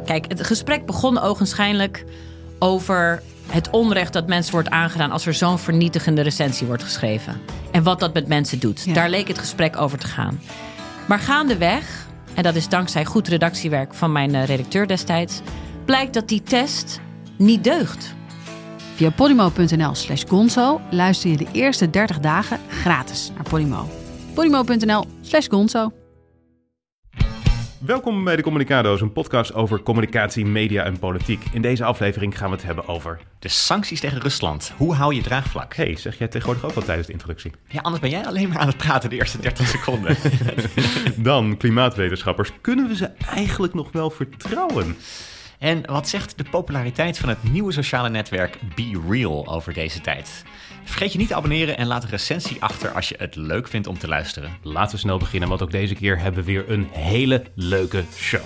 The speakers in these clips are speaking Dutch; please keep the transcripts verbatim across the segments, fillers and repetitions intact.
Kijk, het gesprek begon ogenschijnlijk over het onrecht dat mensen wordt aangedaan als er zo'n vernietigende recensie wordt geschreven. En wat dat met mensen doet. Ja. Daar leek het gesprek over te gaan. Maar gaandeweg, en dat is dankzij goed redactiewerk van mijn uh, redacteur destijds, blijkt dat die test niet deugt. Via podimo.nl slash gonzo luister je de eerste dertig dagen gratis naar Podimo. Podimo.nl slash gonzo. Welkom bij de Communicado's, een podcast over communicatie, media en politiek. In deze aflevering gaan we het hebben over de sancties tegen Rusland. Hoe hou je draagvlak? Hey, zeg jij tegenwoordig ook wel tijdens de introductie? Ja, anders ben jij alleen maar aan het praten de eerste dertig seconden. Dan klimaatwetenschappers. Kunnen we ze eigenlijk nog wel vertrouwen? En wat zegt de populariteit van het nieuwe sociale netwerk Be Real over deze tijd? Vergeet je niet te abonneren en laat een recensie achter als je het leuk vindt om te luisteren. Laten we snel beginnen, want ook deze keer hebben we weer een hele leuke show.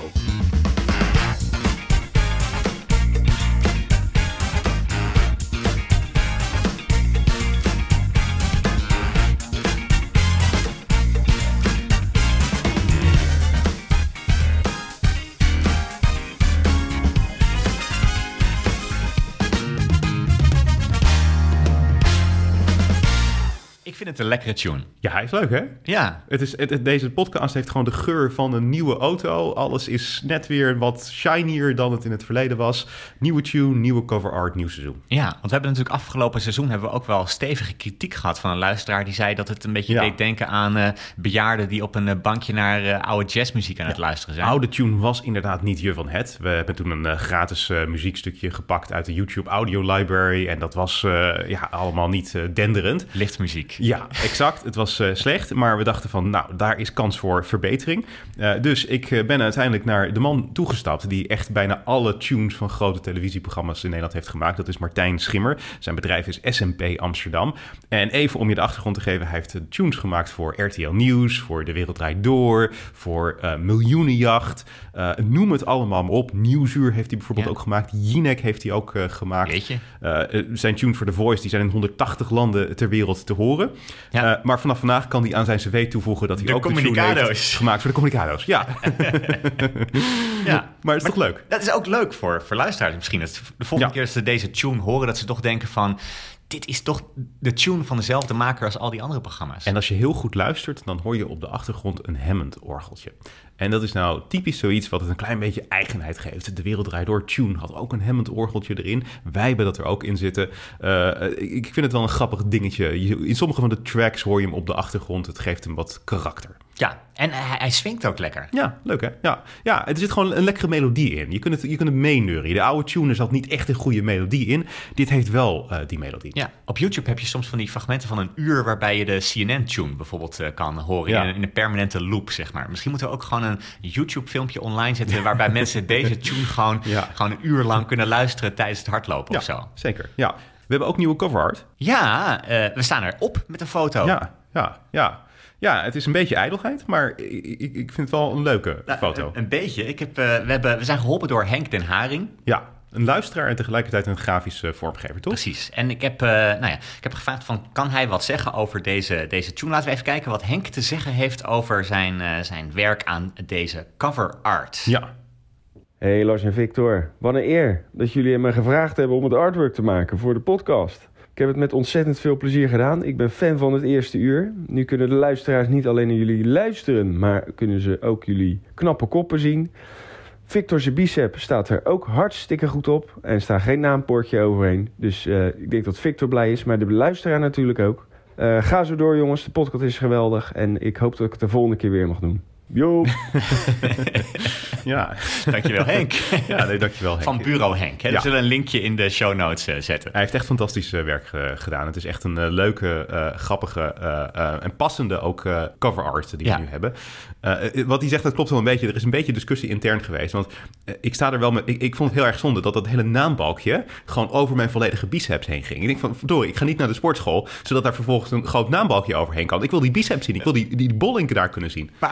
Ik vind het een lekkere tune. Ja, hij is leuk, hè? Ja. Het is, het, het, deze podcast heeft gewoon de geur van een nieuwe auto. Alles is net weer wat shinier dan het in het verleden was. Nieuwe tune, nieuwe cover art, nieuw seizoen. Ja, want we hebben natuurlijk afgelopen seizoen hebben we ook wel stevige kritiek gehad van een luisteraar die zei dat het een beetje ja. deed denken aan uh, bejaarden die op een uh, bankje naar uh, oude jazzmuziek aan ja. het luisteren zijn. Oude tune was inderdaad niet je van het. We hebben toen een uh, gratis uh, muziekstukje gepakt uit de YouTube Audio Library en dat was uh, ja, allemaal niet uh, denderend. Lichtmuziek. Ja, exact. Het was uh, slecht, maar we dachten van, nou, daar is kans voor verbetering. Uh, dus ik uh, ben uiteindelijk naar de man toegestapt die echt bijna alle tunes van grote televisieprogramma's in Nederland heeft gemaakt. Dat is Martijn Schimmer. Zijn bedrijf is S M P Amsterdam. En even om je de achtergrond te geven, hij heeft tunes gemaakt voor R T L Nieuws, voor De Wereld Draait Door, voor uh, Miljoenenjacht. Uh, noem het allemaal maar op. Nieuwsuur heeft hij bijvoorbeeld ja. ook gemaakt. Jinek heeft hij ook uh, gemaakt. Weet je? Uh, zijn tunes voor The Voice, die zijn in honderdtachtig landen ter wereld te horen. Ja. Uh, maar vanaf vandaag kan hij aan zijn cv toevoegen dat hij de ook een tune heeft gemaakt voor de Communicado's. Ja. ja. Maar het is maar toch leuk? Dat is ook leuk voor, voor luisteraars misschien. Dat de volgende ja. keer dat ze deze tune horen, dat ze toch denken van, dit is toch de tune van dezelfde maker als al die andere programma's. En als je heel goed luistert, dan hoor je op de achtergrond een Hammond-orgeltje. En dat is nou typisch zoiets wat het een klein beetje eigenheid geeft. De Wereld Draait Door tune had ook een Hammond-orgeltje erin. Wij hebben dat er ook in zitten. Uh, ik vind het wel een grappig dingetje. In sommige van de tracks hoor je hem op de achtergrond. Het geeft hem wat karakter. Ja, en hij, hij swingt ook lekker. Ja, leuk hè? Ja, ja, er zit gewoon een lekkere melodie in. Je kunt het, je kunt het meeneuren. De oude tune zat niet echt een goede melodie in. Dit heeft wel uh, die melodie. Ja, op YouTube heb je soms van die fragmenten van een uur waarbij je de C N N-tune bijvoorbeeld uh, kan horen. Ja. In, een, in een permanente loop, zeg maar. Misschien moeten we ook gewoon een YouTube-filmpje online zetten waarbij mensen deze tune gewoon, ja. gewoon een uur lang kunnen luisteren tijdens het hardlopen ja, of zo. Zeker, ja. We hebben ook nieuwe cover art. Ja, uh, we staan erop met een foto. Ja, ja, ja. Ja, het is een beetje ijdelheid, maar ik, ik, ik vind het wel een leuke nou, foto. Een, een beetje. Ik heb, uh, we, hebben, we zijn geholpen door Henk den Haring. Ja, een luisteraar en tegelijkertijd een grafisch uh, vormgever, toch? Precies. En ik heb, uh, nou ja, ik heb gevraagd van, kan hij wat zeggen over deze, deze tune? Laten we even kijken wat Henk te zeggen heeft over zijn, uh, zijn werk aan deze cover art. Ja. Hey Lars en Victor, wat een eer dat jullie me gevraagd hebben om het artwork te maken voor de podcast. Ik heb het met ontzettend veel plezier gedaan. Ik ben fan van het eerste uur. Nu kunnen de luisteraars niet alleen naar jullie luisteren, maar kunnen ze ook jullie knappe koppen zien. Victor zijn bicep staat er ook hartstikke goed op en er staat geen naampoortje overheen. Dus uh, ik denk dat Victor blij is, maar de luisteraar natuurlijk ook. Uh, ga zo door jongens, de podcast is geweldig en ik hoop dat ik het de volgende keer weer mag doen. Yo! Ja, dankjewel Henk. Ja, nee, dankjewel Henk. Van Bureau Henk. Hè? Ja. We zullen een linkje in de show notes uh, zetten. Hij heeft echt fantastisch uh, werk uh, gedaan. Het is echt een uh, leuke, uh, grappige uh, uh, en passende ook uh, cover art die ja. we nu hebben. Uh, wat hij zegt, dat klopt wel een beetje. Er is een beetje discussie intern geweest. Want uh, ik sta er wel met... Ik, ik vond het heel erg zonde dat dat hele naambalkje gewoon over mijn volledige biceps heen ging. Ik denk van, verdorie, ik ga niet naar de sportschool, zodat daar vervolgens een groot naambalkje overheen kan. Ik wil die biceps zien. Ik wil die, die bollinken daar kunnen zien. Maar uiteindelijk is het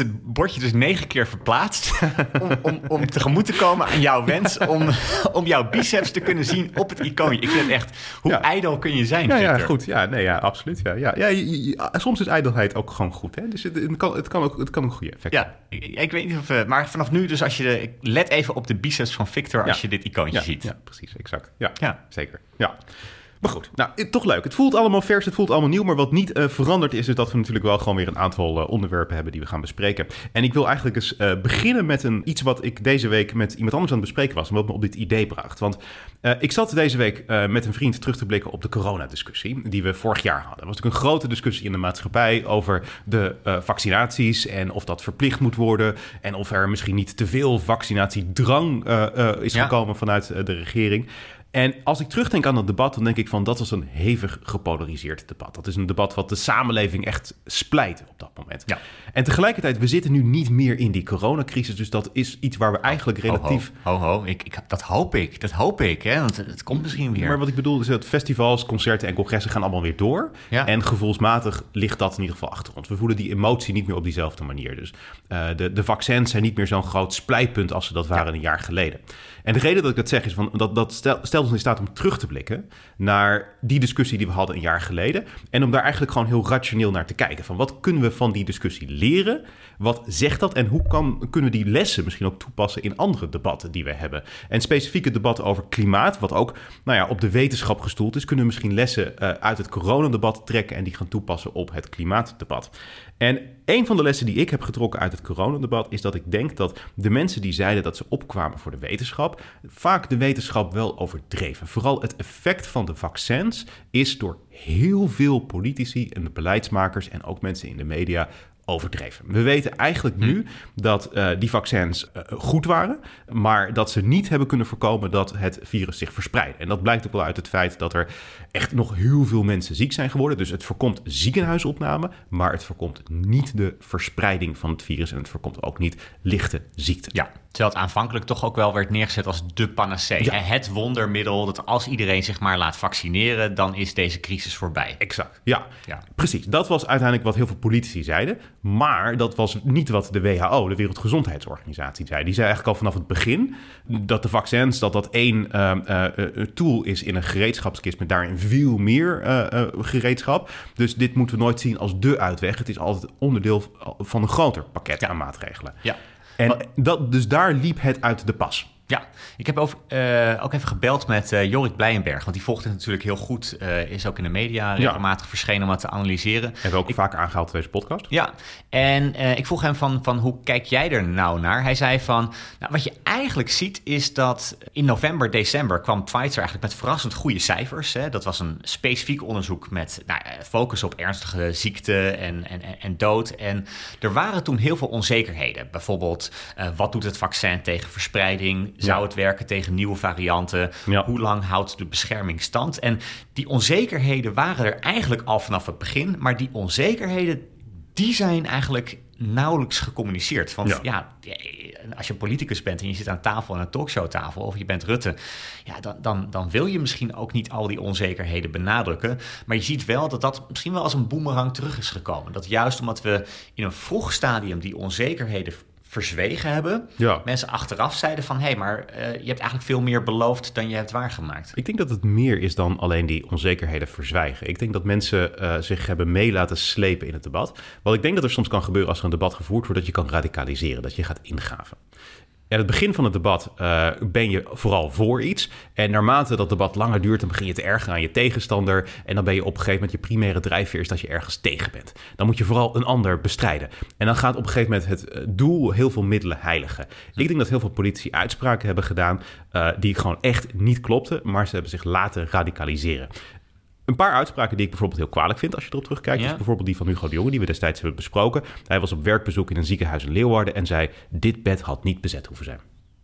het bordje dus negen keer verplaatst om, om, om tegemoet te komen aan jouw wens om, om jouw biceps te kunnen zien op het icoontje. Ik vind het echt, hoe ja. ijdel kun je zijn, Ja, Victor? ja goed. Ja, nee, ja, absoluut. Ja, ja, ja, je, je, soms is ijdelheid ook gewoon goed. Hè? Dus het, het, kan, het, kan ook, het kan ook goede effect Ja, ik, ik weet niet of... Uh, maar vanaf nu dus als je... De, let even op de biceps van Victor als ja. je dit icoontje ja, ziet. Ja, precies. Exact. Ja, ja. zeker. Ja. Maar goed, nou, toch leuk. Het voelt allemaal vers, het voelt allemaal nieuw. Maar wat niet uh, veranderd is, is dat we natuurlijk wel gewoon weer een aantal uh, onderwerpen hebben die we gaan bespreken. En ik wil eigenlijk eens uh, beginnen met een, iets wat ik deze week met iemand anders aan het bespreken was. En wat me op dit idee bracht. Want uh, ik zat deze week uh, met een vriend terug te blikken op de coronadiscussie die we vorig jaar hadden. Er was natuurlijk een grote discussie in de maatschappij over de uh, vaccinaties en of dat verplicht moet worden. En of er misschien niet te veel vaccinatiedrang uh, uh, is ja. gekomen vanuit uh, de regering. En als ik terugdenk aan dat debat, dan denk ik van dat was een hevig gepolariseerd debat. Dat is een debat wat de samenleving echt splijt op dat moment. Ja. En tegelijkertijd, we zitten nu niet meer in die coronacrisis. Dus dat is iets waar we eigenlijk relatief... Ho, ho, ho. ho. Ik, ik, dat hoop ik, dat hoop ik. Hè? Want het komt misschien weer. Maar wat ik bedoel is dat festivals, concerten en congressen gaan allemaal weer door. Ja. En gevoelsmatig ligt dat in ieder geval achter ons. We voelen die emotie niet meer op diezelfde manier. Dus uh, de, de vaccins zijn niet meer zo'n groot splijtpunt als ze dat waren ja. een jaar geleden. En de reden dat ik dat zeg is van dat, dat stel, stelt ons in staat om terug te blikken naar die discussie die we hadden een jaar geleden. En om daar eigenlijk gewoon heel rationeel naar te kijken. Van wat kunnen we van die discussie leren? Wat zegt dat? En hoe kan, kunnen we die lessen misschien ook toepassen in andere debatten die we hebben? En specifiek het debat over klimaat, wat ook nou ja, op de wetenschap gestoeld is, kunnen we misschien lessen uh, uit het coronadebat trekken en die gaan toepassen op het klimaatdebat. En een van de lessen die ik heb getrokken uit het coronadebat is dat ik denk dat de mensen die zeiden dat ze opkwamen voor de wetenschap, vaak de wetenschap wel overdreven. Vooral het effect van de vaccins is door heel veel politici en de beleidsmakers en ook mensen in de media overdreven. We weten eigenlijk nu dat uh, die vaccins uh, goed waren, maar dat ze niet hebben kunnen voorkomen dat het virus zich verspreidt. En dat blijkt ook wel uit het feit dat er echt nog heel veel mensen ziek zijn geworden. Dus het voorkomt ziekenhuisopname, maar het voorkomt niet de verspreiding van het virus en het voorkomt ook niet lichte ziekten. Ja, terwijl het aanvankelijk toch ook wel werd neergezet als de panacee. Ja. Het wondermiddel dat als iedereen zich maar laat vaccineren, dan is deze crisis voorbij. Exact, ja. ja. Precies. Dat was uiteindelijk wat heel veel politici zeiden. Maar dat was niet wat de W H O, de Wereldgezondheidsorganisatie, zei. Die zei eigenlijk al vanaf het begin dat de vaccins, dat dat één uh, uh, tool is in een gereedschapskist met daarin veel meer uh, uh, gereedschap. Dus dit moeten we nooit zien als de uitweg. Het is altijd onderdeel van een groter pakket ja. aan maatregelen. Ja. En dat, dus daar liep het uit de pas. Ja, ik heb over, uh, ook even gebeld met uh, Jorik Blijenberg, want die volgt het natuurlijk heel goed. Uh, is ook in de media regelmatig ja. verschenen om het te analyseren. Hebben we ook ik, vaak aangehaald in deze podcast. Ja, en uh, ik vroeg hem van, van hoe kijk jij er nou naar? Hij zei van, nou, wat je eigenlijk ziet is dat in november, december kwam Pfizer eigenlijk met verrassend goede cijfers. Hè? Dat was een specifiek onderzoek met nou, focus op ernstige ziekte en, en, en dood. En er waren toen heel veel onzekerheden. Bijvoorbeeld, uh, wat doet het vaccin tegen verspreiding? Zou het werken tegen nieuwe varianten? Ja. Hoe lang houdt de bescherming stand? En die onzekerheden waren er eigenlijk al vanaf het begin. Maar die onzekerheden, die zijn eigenlijk nauwelijks gecommuniceerd. Want ja. ja, als je politicus bent en je zit aan tafel, aan een talkshowtafel, of je bent Rutte, ja, dan, dan, dan wil je misschien ook niet al die onzekerheden benadrukken. Maar je ziet wel dat dat misschien wel als een boemerang terug is gekomen. Dat juist omdat we in een vroeg stadium die onzekerheden verzwegen hebben. Ja. Mensen achteraf zeiden van, hé, hey, maar uh, je hebt eigenlijk veel meer beloofd dan je hebt waargemaakt. Ik denk dat het meer is dan alleen die onzekerheden verzwijgen. Ik denk dat mensen uh, zich hebben mee laten slepen in het debat. Wat ik denk dat er soms kan gebeuren als er een debat gevoerd wordt, dat je kan radicaliseren, dat je gaat ingaven. En het begin van het debat uh, ben je vooral voor iets. En naarmate dat debat langer duurt, dan begin je te ergeren aan je tegenstander. En dan ben je op een gegeven moment, je primaire drijfveer is dat je ergens tegen bent. Dan moet je vooral een ander bestrijden. En dan gaat op een gegeven moment het doel heel veel middelen heiligen. Ik denk dat heel veel politici uitspraken hebben gedaan uh, die gewoon echt niet klopten, maar ze hebben zich laten radicaliseren. Een paar uitspraken die ik bijvoorbeeld heel kwalijk vind als je erop terugkijkt. Ja. Is bijvoorbeeld die van Hugo de Jonge, die we destijds hebben besproken. Hij was op werkbezoek in een ziekenhuis in Leeuwarden en zei, dit bed had niet bezet hoeven zijn.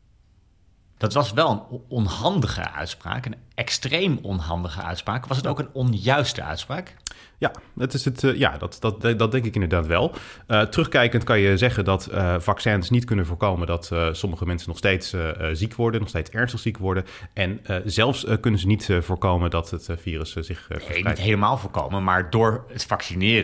Dat was wel een onhandige uitspraak, een extreem onhandige uitspraak. Was het ook een onjuiste uitspraak? Ja, het is het, uh, ja dat, dat, dat denk ik inderdaad wel. Uh, terugkijkend kan je zeggen dat uh, vaccins niet kunnen voorkomen dat uh, sommige mensen nog steeds uh, ziek worden, nog steeds ernstig ziek worden. En uh, zelfs uh, kunnen ze niet uh, voorkomen dat het uh, virus uh, zich uh, verspreidt. Nee, niet helemaal voorkomen, maar door het vaccineren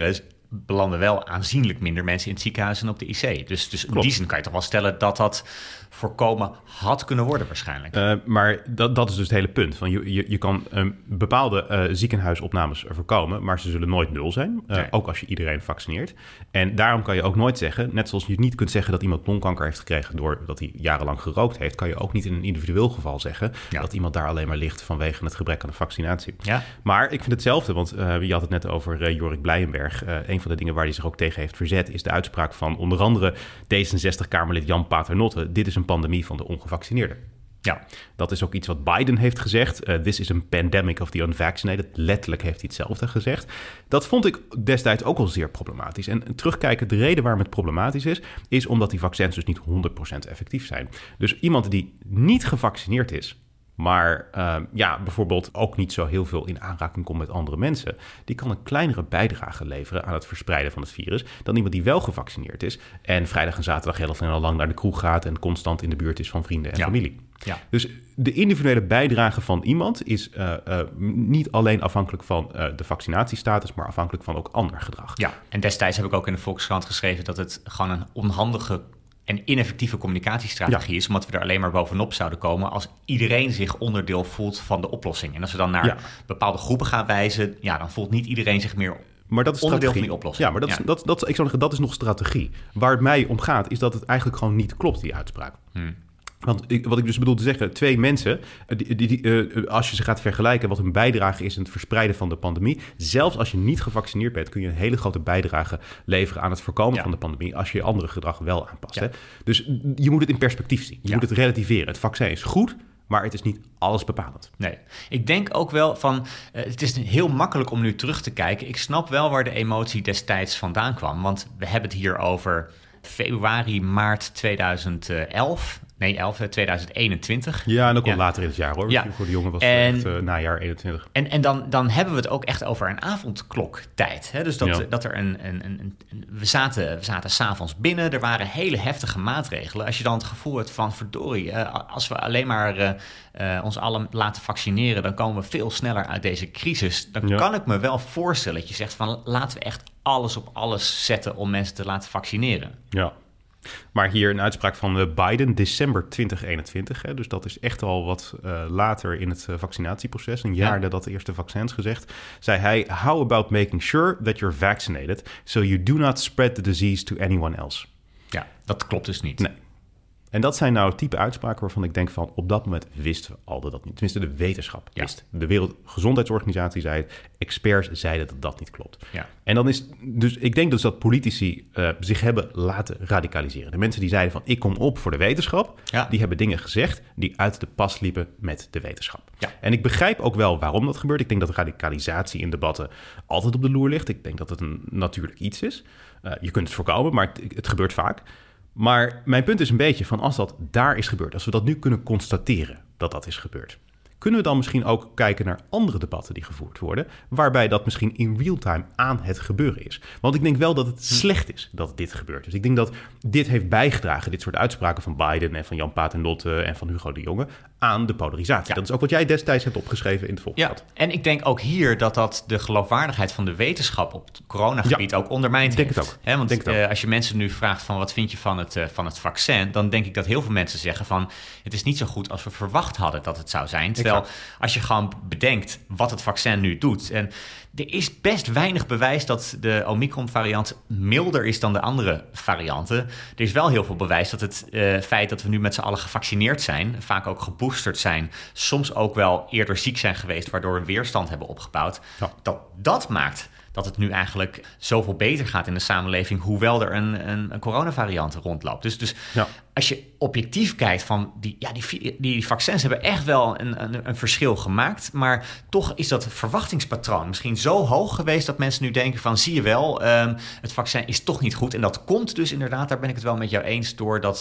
belanden wel aanzienlijk minder mensen in het ziekenhuis en op de I C. Dus, dus in die zin kan je toch wel stellen dat dat voorkomen had kunnen worden waarschijnlijk. Uh, maar dat, dat is dus het hele punt. Van je, je, je kan um, bepaalde uh, ziekenhuisopnames voorkomen, maar ze zullen nooit nul zijn. Uh, nee. Ook als je iedereen vaccineert. En daarom kan je ook nooit zeggen, net zoals je niet kunt zeggen dat iemand longkanker heeft gekregen doordat hij jarenlang gerookt heeft, kan je ook niet in een individueel geval zeggen ja. dat iemand daar alleen maar ligt vanwege het gebrek aan de vaccinatie. Ja. Maar ik vind hetzelfde, want uh, je had het net over uh, Jorik Blijenberg. Uh, een van de dingen waar hij zich ook tegen heeft verzet is de uitspraak van onder andere D zesenzestig-Kamerlid Jan Paternotte. Dit is een pandemie van de ongevaccineerden. Ja, dat is ook iets wat Biden heeft gezegd. Uh, This is a pandemic of the unvaccinated. Letterlijk heeft hij hetzelfde gezegd. Dat vond ik destijds ook al zeer problematisch. En terugkijken, de reden waarom het problematisch is, is omdat die vaccins dus niet honderd procent effectief zijn. Dus iemand die niet gevaccineerd is, maar uh, ja, bijvoorbeeld ook niet zo heel veel in aanraking komt met andere mensen, die kan een kleinere bijdrage leveren aan het verspreiden van het virus dan iemand die wel gevaccineerd is en vrijdag en zaterdag heel lang naar de kroeg gaat en constant in de buurt is van vrienden en ja. familie. Ja. Dus de individuele bijdrage van iemand is uh, uh, niet alleen afhankelijk van uh, de vaccinatiestatus, maar afhankelijk van ook ander gedrag. Ja, en destijds heb ik ook in de Volkskrant geschreven dat het gewoon een onhandige en ineffectieve communicatiestrategie ja. is, omdat we er alleen maar bovenop zouden komen als iedereen zich onderdeel voelt van de oplossing. En als we dan naar ja. bepaalde groepen gaan wijzen, ja, dan voelt niet iedereen zich meer maar dat is onderdeel van die oplossing. Ja, maar dat, ja. Is, dat, dat, ik zou zeggen, dat is nog strategie. Waar het mij om gaat, is dat het eigenlijk gewoon niet klopt, die uitspraak. Hmm. Want ik, wat ik dus bedoel te zeggen, twee mensen, die, die, die, uh, als je ze gaat vergelijken wat hun bijdrage is in het verspreiden van de pandemie, zelfs als je niet gevaccineerd bent, kun je een hele grote bijdrage leveren aan het voorkomen ja. van de pandemie als je je andere gedrag wel aanpast. Ja. Hè? Dus je moet het in perspectief zien. Je ja. moet het relativeren. Het vaccin is goed, maar het is niet alles bepalend. Nee, ik denk ook wel van, uh, het is heel makkelijk om nu terug te kijken. Ik snap wel waar de emotie destijds vandaan kwam, want we hebben het hier over februari, maart tweeduizend elf. Nee, elf, tweeduizend eenentwintig. Ja, en ook al ja. later in het jaar hoor. Ja. Voor de jongen was het en, echt uh, najaar eenentwintig. En, en dan, dan hebben we het ook echt over een avondkloktijd. Hè? Dus dat, ja. dat er een... een, een, een we zaten, we zaten 's avonds binnen, er waren hele heftige maatregelen. Als je dan het gevoel hebt van verdorie, uh, als we alleen maar uh, uh, ons allen laten vaccineren, dan komen we veel sneller uit deze crisis. Dan ja. kan ik me wel voorstellen dat je zegt van laten we echt alles op alles zetten om mensen te laten vaccineren. Ja. Maar hier een uitspraak van Biden, december twintig eenentwintig. Hè, dus dat is echt al wat uh, later in het uh, vaccinatieproces. Een jaar ja. nadat de eerste vaccins gezegd. Zei hij, how about making sure that you're vaccinated so you do not spread the disease to anyone else? Ja, dat klopt dus niet. Nee. En dat zijn nou type uitspraken waarvan ik denk van op dat moment wisten we al dat dat niet. Tenminste, de wetenschap wist. Ja. De Wereldgezondheidsorganisatie zei het. Experts zeiden dat dat niet klopt. Ja. En dan is dus ik denk dus dat politici uh, zich hebben laten radicaliseren. De mensen die zeiden van ik kom op voor de wetenschap, ja. die hebben dingen gezegd die uit de pas liepen met de wetenschap. Ja. En ik begrijp ook wel waarom dat gebeurt. Ik denk dat radicalisatie in debatten altijd op de loer ligt. Ik denk dat het een natuurlijk iets is. Uh, je kunt het voorkomen, maar het, het gebeurt vaak. Maar mijn punt is een beetje van als dat daar is gebeurd, als we dat nu kunnen constateren dat dat is gebeurd, kunnen we dan misschien ook kijken naar andere debatten die gevoerd worden, waarbij dat misschien in real-time aan het gebeuren is. Want ik denk wel dat het slecht is dat dit gebeurt. Dus ik denk dat dit heeft bijgedragen, dit soort uitspraken van Biden en van Jan Paternotte en van Hugo de Jonge, aan de polarisatie. Ja. Dat is ook wat jij destijds hebt opgeschreven in het Volkskrant. Ja, en ik denk ook hier dat dat de geloofwaardigheid van de wetenschap op het coronagebied ja, ook ondermijnt denk heeft. Het ook. He, want denk het uh, ook. als je mensen nu vraagt van wat vind je van het, uh, van het vaccin, dan denk ik dat heel veel mensen zeggen van het is niet zo goed als we verwacht hadden dat het zou zijn. Terwijl exact. Als je gewoon bedenkt wat het vaccin nu doet. En er is best weinig bewijs dat de Omicron-variant milder is dan de andere varianten. Er is wel heel veel bewijs dat het uh, feit dat we nu met z'n allen gevaccineerd zijn, vaak ook geboosterd zijn, soms ook wel eerder ziek zijn geweest, waardoor we weerstand hebben opgebouwd, ja. dat dat maakt dat het nu eigenlijk zoveel beter gaat in de samenleving, hoewel er een, een, een coronavariant rondloopt. Dus, dus ja. als je objectief kijkt van die, ja, die, die vaccins hebben echt wel een, een, een verschil gemaakt, maar toch is dat verwachtingspatroon misschien zo hoog geweest dat mensen nu denken van zie je wel, um, het vaccin is toch niet goed. En dat komt dus inderdaad, daar ben ik het wel met jou eens, door dat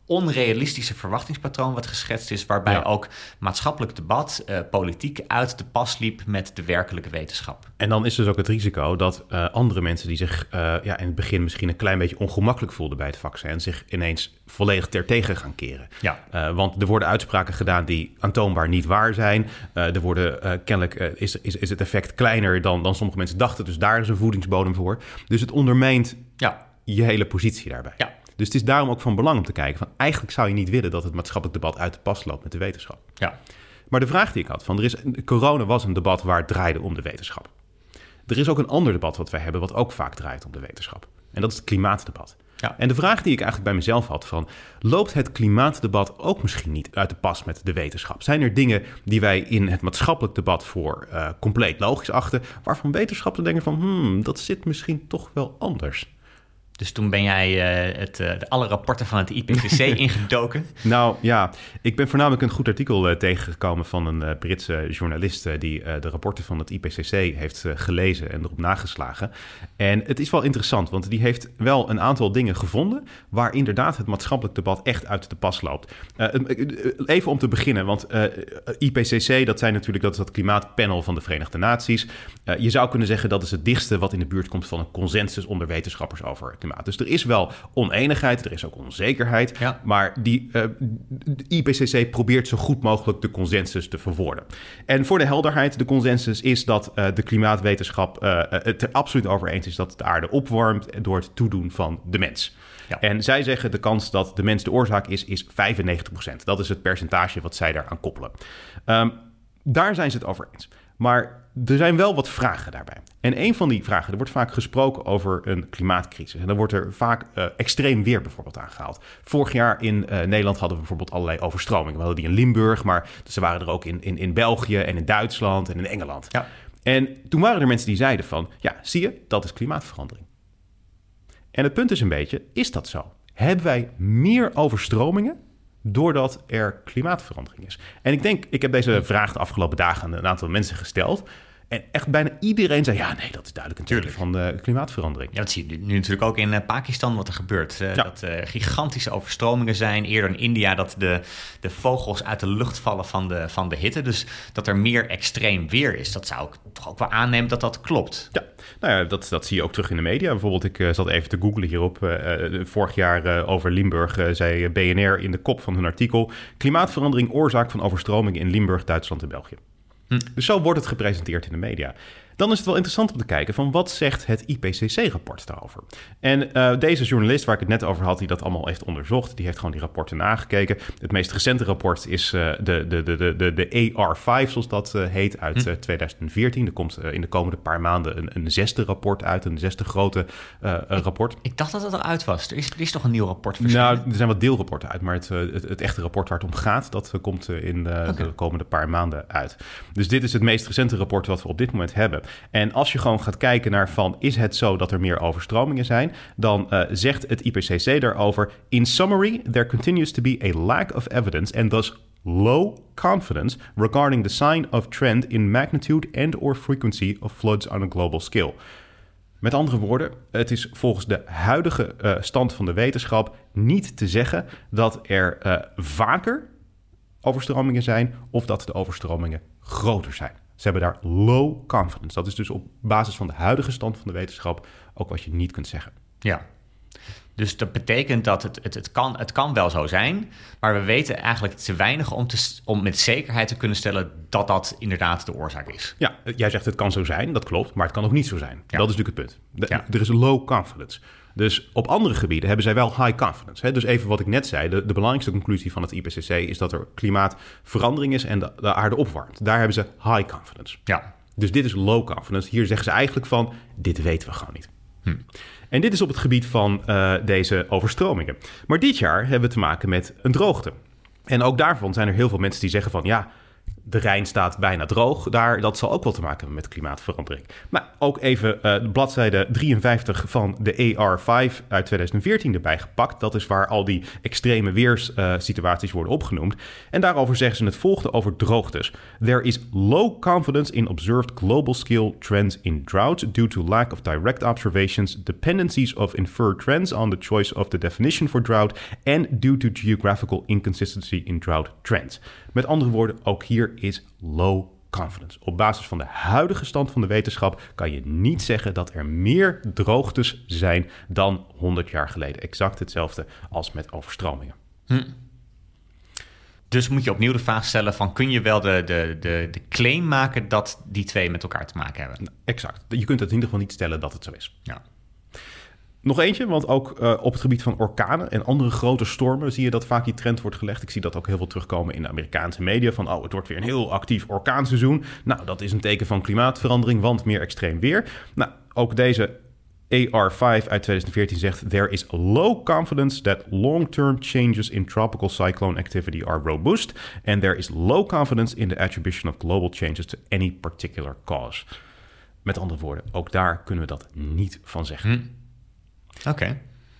onrealistische verwachtingspatroon wat geschetst is, waarbij ja. ook maatschappelijk debat, uh, politiek uit de pas liep met de werkelijke wetenschap. En dan is dus ook het risico dat uh, andere mensen die zich uh, ja, in het begin misschien een klein beetje ongemakkelijk voelden bij het vaccin, zich ineens volledig tertegen gaan keren. Ja. Uh, want er worden uitspraken gedaan die aantoonbaar niet waar zijn. Uh, er worden uh, kennelijk uh, is, is, is het effect kleiner dan, dan sommige mensen dachten. Dus daar is een voedingsbodem voor. Dus het ondermijnt ja. je hele positie daarbij. Ja. Dus het is daarom ook van belang om te kijken van eigenlijk zou je niet willen dat het maatschappelijk debat uit de pas loopt met de wetenschap. Ja. Maar de vraag die ik had, van er is, corona was een debat waar het draaide om de wetenschap. Er is ook een ander debat wat wij hebben wat ook vaak draait om de wetenschap. En dat is het klimaatdebat. Ja. En de vraag die ik eigenlijk bij mezelf had van, loopt het klimaatdebat ook misschien niet uit de pas met de wetenschap? Zijn er dingen die wij in het maatschappelijk debat voor uh, compleet logisch achten, waarvan wetenschappers denken van, hmm, dat zit misschien toch wel anders? Dus toen ben jij uh, het, uh, de alle rapporten van het I P C C ingedoken? Nou ja, ik ben voornamelijk een goed artikel uh, tegengekomen van een uh, Britse journalist uh, die uh, de rapporten van het I P C C heeft uh, gelezen en erop nageslagen. En het is wel interessant, want die heeft wel een aantal dingen gevonden waar inderdaad het maatschappelijk debat echt uit de pas loopt. Uh, even om te beginnen, want uh, I P C C, dat zijn natuurlijk dat is dat klimaatpanel van de Verenigde Naties. Uh, je zou kunnen zeggen dat is het dichtste wat in de buurt komt van een consensus onder wetenschappers over klimaat. Dus er is wel oneenigheid, er is ook onzekerheid. Ja. Maar die, uh, de I P C C probeert zo goed mogelijk de consensus te verwoorden. En voor de helderheid, de consensus is dat uh, de klimaatwetenschap uh, het er absoluut over eens is dat de aarde opwarmt door het toedoen van de mens. Ja. En zij zeggen de kans dat de mens de oorzaak is, is vijfennegentig procent. Dat is het percentage wat zij daaraan koppelen. Um, daar zijn ze het over eens. Maar er zijn wel wat vragen daarbij. En een van die vragen, er wordt vaak gesproken over een klimaatcrisis. En dan wordt er vaak uh, extreem weer bijvoorbeeld aangehaald. Vorig jaar in uh, Nederland hadden we bijvoorbeeld allerlei overstromingen. We hadden die in Limburg, maar ze waren er ook in, in, in België en in Duitsland en in Engeland. Ja. En toen waren er mensen die zeiden van, ja, zie je, dat is klimaatverandering. En het punt is een beetje, is dat zo? Hebben wij meer overstromingen doordat er klimaatverandering is? En ik denk, ik heb deze vraag de afgelopen dagen aan een aantal mensen gesteld. En echt bijna iedereen zei, ja, nee, dat is duidelijk een teken van de klimaatverandering. Ja, dat zie je nu natuurlijk ook in uh, Pakistan wat er gebeurt. Uh, ja. Dat er uh, gigantische overstromingen zijn. Eerder in India dat de, de vogels uit de lucht vallen van de, van de hitte. Dus dat er meer extreem weer is. Dat zou ik toch ook wel aannemen dat dat klopt. Ja, nou ja, dat, dat zie je ook terug in de media. Bijvoorbeeld, ik uh, zat even te googlen hierop. Uh, uh, vorig jaar uh, over Limburg uh, zei B N R in de kop van hun artikel, klimaatverandering oorzaak van overstromingen in Limburg, Duitsland en België. Hm. Dus zo wordt het gepresenteerd in de media. Dan is het wel interessant om te kijken van wat zegt het I P C C-rapport daarover. En uh, deze journalist waar ik het net over had, die dat allemaal heeft onderzocht, die heeft gewoon die rapporten nagekeken. Het meest recente rapport is uh, de, de, de, de, de A R vijf, zoals dat uh, heet, uit uh, twintig veertien. Er komt uh, in de komende paar maanden een, een zesde rapport uit, een zesde grote uh, ik, rapport. Ik dacht dat het al uit was. Er is, er is toch een nieuw rapport verschenen? Nou, er zijn wat deelrapporten uit, maar het, het, het echte rapport waar het om gaat, dat uh, komt uh, in uh, okay. de komende paar maanden uit. Dus dit is het meest recente rapport wat we op dit moment hebben. En als je gewoon gaat kijken naar van, is het zo dat er meer overstromingen zijn, dan uh, zegt het I P C C daarover, in summary, there continues to be a lack of evidence and thus low confidence regarding the sign of trend in magnitude and or frequency of floods on a global scale. Met andere woorden, het is volgens de huidige uh, stand van de wetenschap niet te zeggen dat er uh, vaker overstromingen zijn of dat de overstromingen groter zijn. Ze hebben daar low confidence. Dat is dus op basis van de huidige stand van de wetenschap ook wat je niet kunt zeggen. Ja, dus dat betekent dat het, het, het, kan, het kan wel zo zijn, maar we weten eigenlijk te weinig om, te, om met zekerheid te kunnen stellen dat dat inderdaad de oorzaak is. Ja, jij zegt het kan zo zijn, dat klopt, maar het kan ook niet zo zijn. Ja. Dat is natuurlijk het punt. De, ja. Er is low confidence. Dus op andere gebieden hebben zij wel high confidence. Hè? Dus even wat ik net zei, de, de belangrijkste conclusie van het I P C C is dat er klimaatverandering is en de, de aarde opwarmt. Daar hebben ze high confidence. Ja. Dus dit is low confidence. Hier zeggen ze eigenlijk van, dit weten we gewoon niet. Hm. En dit is op het gebied van uh, deze overstromingen. Maar dit jaar hebben we te maken met een droogte. En ook daarvan zijn er heel veel mensen die zeggen van, ja, De Rijn staat bijna droog daar. Dat zal ook wel te maken hebben met klimaatverandering. Maar ook even uh, de bladzijde drieënvijftig van de A R vijf uit twintig veertien erbij gepakt. Dat is waar al die extreme weerssituaties uh, worden opgenoemd. En daarover zeggen ze het volgende over droogtes. There is low confidence in observed global scale trends in drought due to lack of direct observations, dependencies of inferred trends on the choice of the definition for drought and due to geographical inconsistency in drought trends. Met andere woorden, ook hier is low confidence. Op basis van de huidige stand van de wetenschap kan je niet zeggen dat er meer droogtes zijn dan honderd jaar geleden. Exact hetzelfde als met overstromingen. Hm. Dus moet je opnieuw de vraag stellen van, kun je wel de, de, de, de claim maken dat die twee met elkaar te maken hebben? Nou, exact. Je kunt het in ieder geval niet stellen dat het zo is. Ja. Nog eentje, want ook uh, op het gebied van orkanen en andere grote stormen zie je dat vaak die trend wordt gelegd. Ik zie dat ook heel veel terugkomen in de Amerikaanse media van, oh, het wordt weer een heel actief orkaanseizoen. Nou, dat is een teken van klimaatverandering, want meer extreem weer. Nou, ook deze A R vijf uit twintig veertien zegt, there is low confidence that long-term changes in tropical cyclone activity are robust and there is low confidence in the attribution of global changes to any particular cause. Met andere woorden, ook daar kunnen we dat niet van zeggen. Hm. Oké. Okay.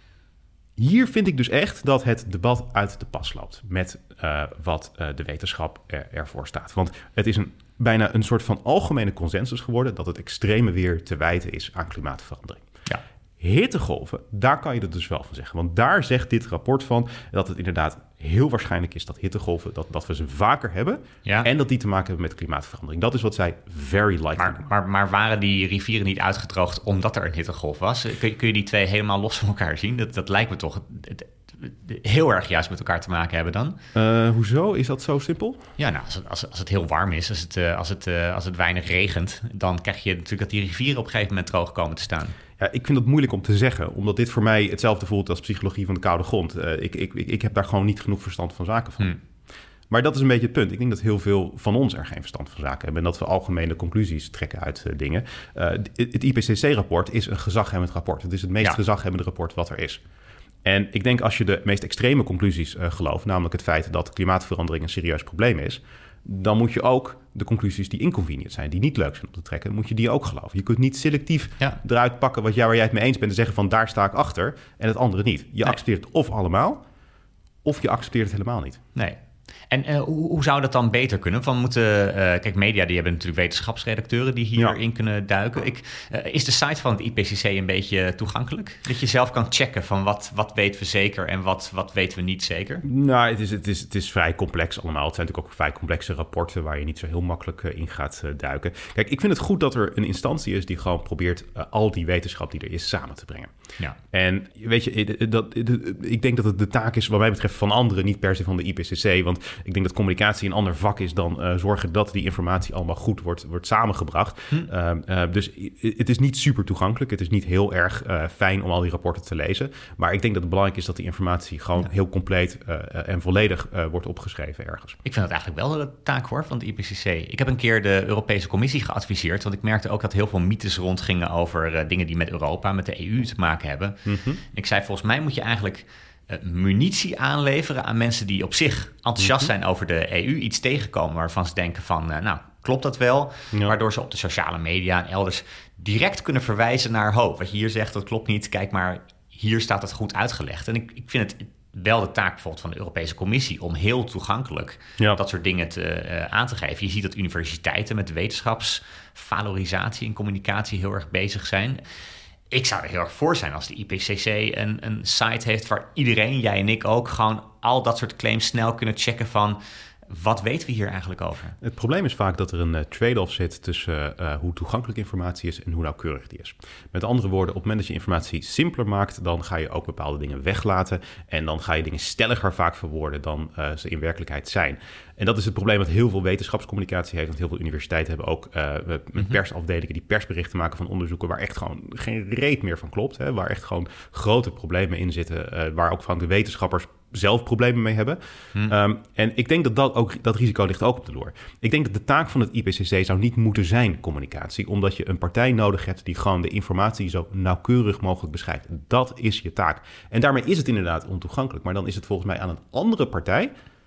Hier vind ik dus echt dat het debat uit de pas loopt met uh, wat uh, de wetenschap er, ervoor staat. Want het is een, bijna een soort van algemene consensus geworden dat het extreme weer te wijten is aan klimaatverandering. Ja. Hittegolven, daar kan je er dus wel van zeggen. Want daar zegt dit rapport van dat het inderdaad heel waarschijnlijk is dat hittegolven, dat, dat we ze vaker hebben. Ja. En dat die te maken hebben met klimaatverandering. Dat is wat zij very likely maar, doen. Maar, maar waren die rivieren niet uitgedroogd omdat er een hittegolf was? Kun, kun je die twee helemaal los van elkaar zien? Dat, dat lijkt me toch het, het, heel erg juist met elkaar te maken hebben dan. Uh, hoezo? Is dat zo simpel? Ja, nou, als het, als, als het heel warm is, als het, uh, als, het, uh, als het weinig regent, dan krijg je natuurlijk dat die rivieren op een gegeven moment droog komen te staan. Ja, ik vind dat moeilijk om te zeggen, omdat dit voor mij hetzelfde voelt als psychologie van de koude grond. Uh, ik, ik, ik heb daar gewoon niet genoeg verstand van zaken van. Hmm. Maar dat is een beetje het punt. Ik denk dat heel veel van ons er geen verstand van zaken hebben en dat we algemene conclusies trekken uit uh, dingen. Uh, het I P C C-rapport is een gezaghebbend rapport. Het is het meest ja. gezaghebbende rapport wat er is. En ik denk als je de meest extreme conclusies uh, gelooft, namelijk het feit dat klimaatverandering een serieus probleem is, dan moet je ook de conclusies die inconvenient zijn, die niet leuk zijn om te trekken, moet je die ook geloven. Je kunt niet selectief ja. eruit pakken wat jij, waar jij het mee eens bent en zeggen van daar sta ik achter en het andere niet. Je nee. accepteert het of allemaal, of je accepteert het helemaal niet. Nee. En uh, hoe, hoe zou dat dan beter kunnen? Van moeten, uh, kijk, media die hebben natuurlijk wetenschapsredacteuren die hierin ja. kunnen duiken. Ik, uh, is de site van het I P C C een beetje toegankelijk? Dat je zelf kan checken van wat, wat weten we zeker en wat, wat weten we niet zeker? Nou, het is, het, is, het is vrij complex allemaal. Het zijn natuurlijk ook vrij complexe rapporten waar je niet zo heel makkelijk uh, in gaat uh, duiken. Kijk, ik vind het goed dat er een instantie is die gewoon probeert uh, al die wetenschap die er is samen te brengen. Ja. En weet je, dat, dat, ik denk dat het de taak is wat mij betreft van anderen, niet per se van de I P C C, want ik denk dat communicatie een ander vak is dan uh, zorgen dat die informatie allemaal goed wordt, wordt samengebracht. Hm. Uh, uh, dus het is niet super toegankelijk. Het is niet heel erg uh, fijn om al die rapporten te lezen. Maar ik denk dat het belangrijk is dat die informatie gewoon ja. heel compleet uh, en volledig uh, wordt opgeschreven ergens. Ik vind het eigenlijk wel de taak hoor van de I P C C. Ik heb een keer de Europese Commissie geadviseerd, want ik merkte ook dat heel veel mythes rondgingen over uh, dingen die met Europa, met de E U te maken hebben. Mm-hmm. Ik zei, volgens mij moet je eigenlijk munitie aanleveren aan mensen die op zich enthousiast zijn over de E U, iets tegenkomen waarvan ze denken van, uh, nou, klopt dat wel? Ja. Waardoor ze op de sociale media en elders direct kunnen verwijzen naar, ho, wat je hier zegt, dat klopt niet. Kijk maar, hier staat het goed uitgelegd. En ik, ik vind het wel de taak bijvoorbeeld van de Europese Commissie om heel toegankelijk ja. dat soort dingen te, uh, aan te geven. Je ziet dat universiteiten met wetenschapsvalorisatie en communicatie heel erg bezig zijn. Ik zou er heel erg voor zijn als de I P C C een, een site heeft waar iedereen, jij en ik ook, gewoon al dat soort claims snel kunnen checken van wat weten we hier eigenlijk over? Het probleem is vaak dat er een uh, trade-off zit tussen uh, hoe toegankelijk informatie is en hoe nauwkeurig die is. Met andere woorden, op het moment dat je informatie simpeler maakt, dan ga je ook bepaalde dingen weglaten en dan ga je dingen stelliger vaak verwoorden dan uh, ze in werkelijkheid zijn. En dat is het probleem wat heel veel wetenschapscommunicatie heeft. Want heel veel universiteiten hebben ook uh, mm-hmm. persafdelingen die persberichten maken van onderzoeken waar echt gewoon geen reet meer van klopt. Hè? Waar echt gewoon grote problemen in zitten. Uh, waar ook van de wetenschappers zelf problemen mee hebben. Hmm. Um, en ik denk dat dat, ook, dat risico ligt ook op de loer. Ik denk dat de taak van het I P C C zou niet moeten zijn communicatie. Omdat je een partij nodig hebt die gewoon de informatie zo nauwkeurig mogelijk beschrijft. Dat is je taak. En daarmee is het inderdaad ontoegankelijk. Maar dan is het volgens mij aan een andere partij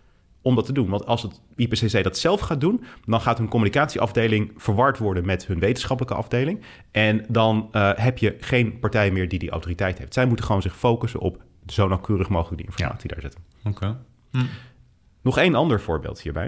om dat te doen. Want als het I P C C dat zelf gaat doen, dan gaat hun communicatieafdeling verward worden met hun wetenschappelijke afdeling. En dan uh, heb je geen partij meer die die autoriteit heeft. Zij moeten gewoon zich focussen op zo nauwkeurig mogelijk die informatie ja. daar zetten. Oké. Okay. Hm. Nog één ander voorbeeld hierbij.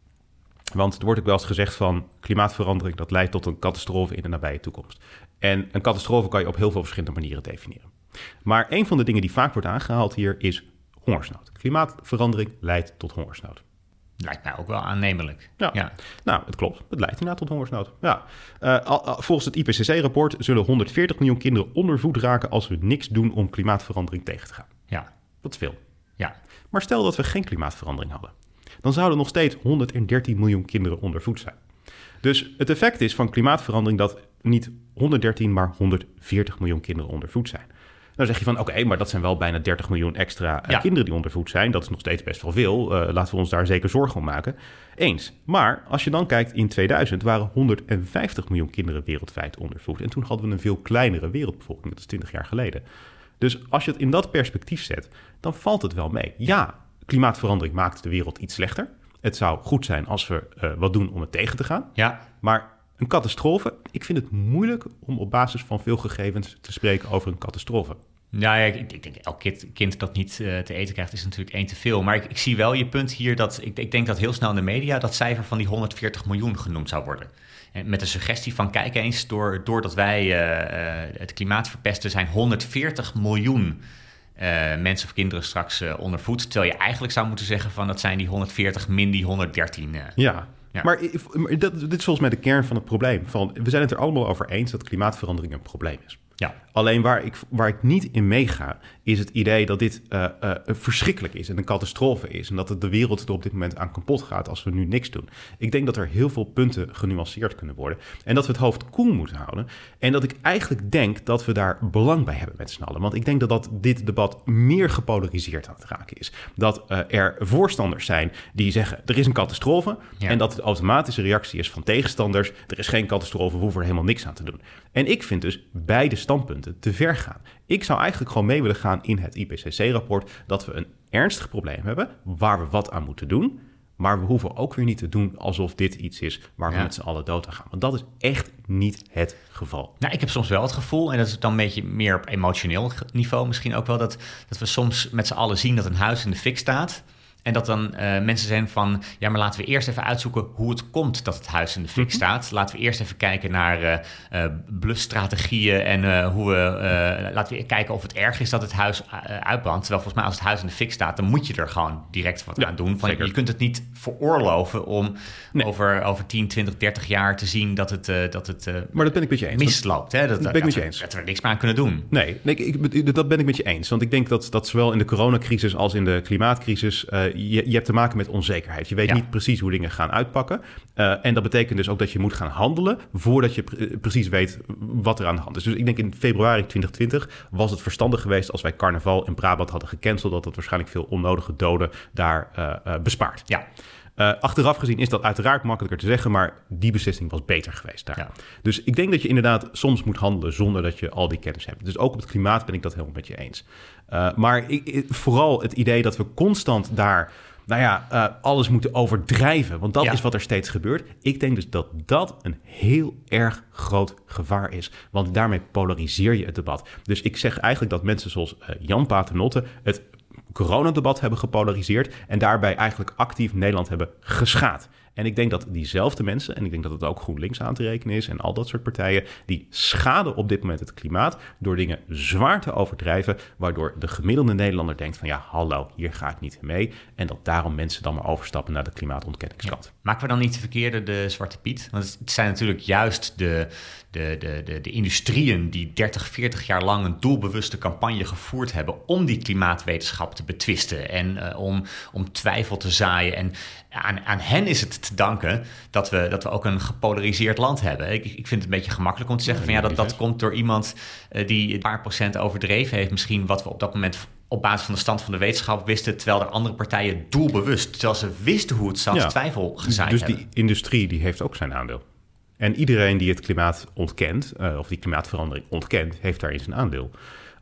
Want er wordt ook wel eens gezegd van klimaatverandering, dat leidt tot een catastrofe in de nabije toekomst. En een catastrofe kan je op heel veel verschillende manieren definiëren. Maar een van de dingen die vaak wordt aangehaald hier is hongersnood. Klimaatverandering leidt tot hongersnood. Lijkt mij ook wel aannemelijk. Ja. ja, nou, het klopt. Het leidt inderdaad tot hongersnood. Ja. Uh, volgens het I P C C-rapport zullen honderdveertig miljoen kinderen onder voed raken als we niks doen om klimaatverandering tegen te gaan. Ja. Dat is veel. Ja. Maar stel dat we geen klimaatverandering hadden. Dan zouden nog steeds honderddertien miljoen kinderen onder voed zijn. Dus het effect is van klimaatverandering dat niet honderddertien, maar honderdveertig miljoen kinderen onder voed zijn. Dan zeg je van, oké, okay, maar dat zijn wel bijna dertig miljoen extra uh, ja. kinderen die onder voed zijn. Dat is nog steeds best wel veel. Uh, laten we ons daar zeker zorgen om maken. Eens. Maar als je dan kijkt, in tweeduizend waren honderdvijftig miljoen kinderen wereldwijd onder voed. En toen hadden we een veel kleinere wereldbevolking. Dat is twintig jaar geleden. Dus als je het in dat perspectief zet, dan valt het wel mee. Ja, klimaatverandering maakt de wereld iets slechter. Het zou goed zijn als we uh, wat doen om het tegen te gaan. Ja. Maar een catastrofe, ik vind het moeilijk om op basis van veel gegevens te spreken over een catastrofe. Nou ja, ik, ik denk elk kind, kind dat niet uh, te eten krijgt is natuurlijk één te veel. Maar ik, ik zie wel je punt hier dat ik, ik denk dat heel snel in de media dat cijfer van die honderdveertig miljoen genoemd zou worden. En met de suggestie van kijk eens, door, doordat wij uh, uh, het klimaat verpesten zijn honderdveertig miljoen uh, mensen of kinderen straks uh, onder voed. Terwijl je eigenlijk zou moeten zeggen van dat zijn die honderdveertig min die honderddertien. Uh. Ja. Ja. Maar, maar dat, dit is volgens mij de kern van het probleem. Van, we zijn het er allemaal over eens dat klimaatverandering een probleem is. Ja. Alleen waar ik, waar ik niet in meega, is het idee dat dit uh, uh, verschrikkelijk is en een catastrofe is. En dat het de wereld er op dit moment aan kapot gaat als we nu niks doen. Ik denk dat er heel veel punten genuanceerd kunnen worden. En dat we het hoofd koel moeten houden. En dat ik eigenlijk denk dat we daar belang bij hebben met z'n allen. Want ik denk dat, dat dit debat meer gepolariseerd aan het raken is. Dat uh, er voorstanders zijn die zeggen, er is een catastrofe. Ja. En dat de automatische reactie is van tegenstanders, er is geen catastrofe, we hoeven er helemaal niks aan te doen. En ik vind dus beide standpunten te ver gaan. Ik zou eigenlijk gewoon mee willen gaan in het I P C C-rapport dat we een ernstig probleem hebben waar we wat aan moeten doen. Maar we hoeven ook weer niet te doen alsof dit iets is waar we ja. met z'n allen dood aan gaan. Want dat is echt niet het geval. Nou, ik heb soms wel het gevoel, en dat is dan een beetje meer op emotioneel niveau misschien ook wel, dat, dat we soms met z'n allen zien dat een huis in de fik staat. En dat dan uh, mensen zijn van, ja, maar laten we eerst even uitzoeken hoe het komt dat het huis in de fik mm-hmm. staat. Laten we eerst even kijken naar uh, uh, blusstrategieën en uh, hoe we, uh, laten we kijken of het erg is dat het huis uh, uitbrandt. Terwijl volgens mij als het huis in de fik staat, dan moet je er gewoon direct wat ja, aan doen. Van, je kunt het niet veroorloven om nee. over, over tien, twintig, dertig jaar te zien dat het, uh, dat het uh, maar dat ben ik met je eens. misloopt. Hè? Dat, dat ben ik met je we, eens. Dat we er niks meer aan kunnen doen. Nee, nee ik, dat ben ik met je eens. Want ik denk dat, dat zowel in de coronacrisis als in de klimaatcrisis Uh, Je, je hebt te maken met onzekerheid. Je weet ja. niet precies hoe dingen gaan uitpakken. Uh, en dat betekent dus ook dat je moet gaan handelen voordat je pre- precies weet wat er aan de hand is. Dus ik denk in februari twintig twintig was het verstandig geweest als wij carnaval in Brabant hadden gecanceld, dat het waarschijnlijk veel onnodige doden daar uh, uh, bespaart. Ja. Uh, achteraf gezien is dat uiteraard makkelijker te zeggen, maar die beslissing was beter geweest daar. Ja. Dus ik denk dat je inderdaad soms moet handelen zonder dat je al die kennis hebt. Dus ook op het klimaat ben ik dat helemaal met je eens. Uh, maar ik, ik, vooral het idee dat we constant daar nou ja, uh, alles moeten overdrijven. Want dat ja. is wat er steeds gebeurt. Ik denk dus dat dat een heel erg groot gevaar is. Want daarmee polariseer je het debat. Dus ik zeg eigenlijk dat mensen zoals uh, Jan Paternotte het coronadebat hebben gepolariseerd en daarbij eigenlijk actief Nederland hebben geschaad. En ik denk dat diezelfde mensen, en ik denk dat het ook GroenLinks aan te rekenen is en al dat soort partijen, die schaden op dit moment het klimaat door dingen zwaar te overdrijven, waardoor de gemiddelde Nederlander denkt van ja, hallo, hier ga ik niet mee. En dat daarom mensen dan maar overstappen naar de klimaatontkenningskant. Ja. Maken we dan niet de verkeerde de Zwarte Piet? Want het zijn natuurlijk juist de, de, de, de, de industrieën die dertig, veertig jaar lang een doelbewuste campagne gevoerd hebben om die klimaatwetenschap te betwisten en uh, om, om twijfel te zaaien. En aan, aan hen is het te danken dat we, dat we ook een gepolariseerd land hebben. Ik, ik vind het een beetje gemakkelijk om te zeggen van ja, dat, dat komt door iemand uh, die een paar procent overdreven heeft. Misschien wat we op dat moment op basis van de stand van de wetenschap wisten, terwijl er andere partijen doelbewust, terwijl ze wisten hoe het zat, ja. twijfel gezaaid dus hebben. Dus die industrie die heeft ook zijn aandeel. En iedereen die het klimaat ontkent, uh, of die klimaatverandering ontkent, heeft daarin zijn aandeel.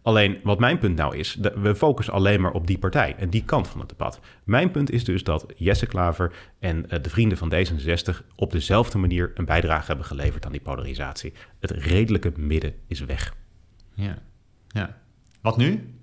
Alleen wat mijn punt nou is, de, we focussen alleen maar op die partij en die kant van het debat. Mijn punt is dus dat Jesse Klaver en uh, de vrienden van D zesenzestig op dezelfde manier een bijdrage hebben geleverd aan die polarisatie. Het redelijke midden is weg. Ja, ja. Wat nu?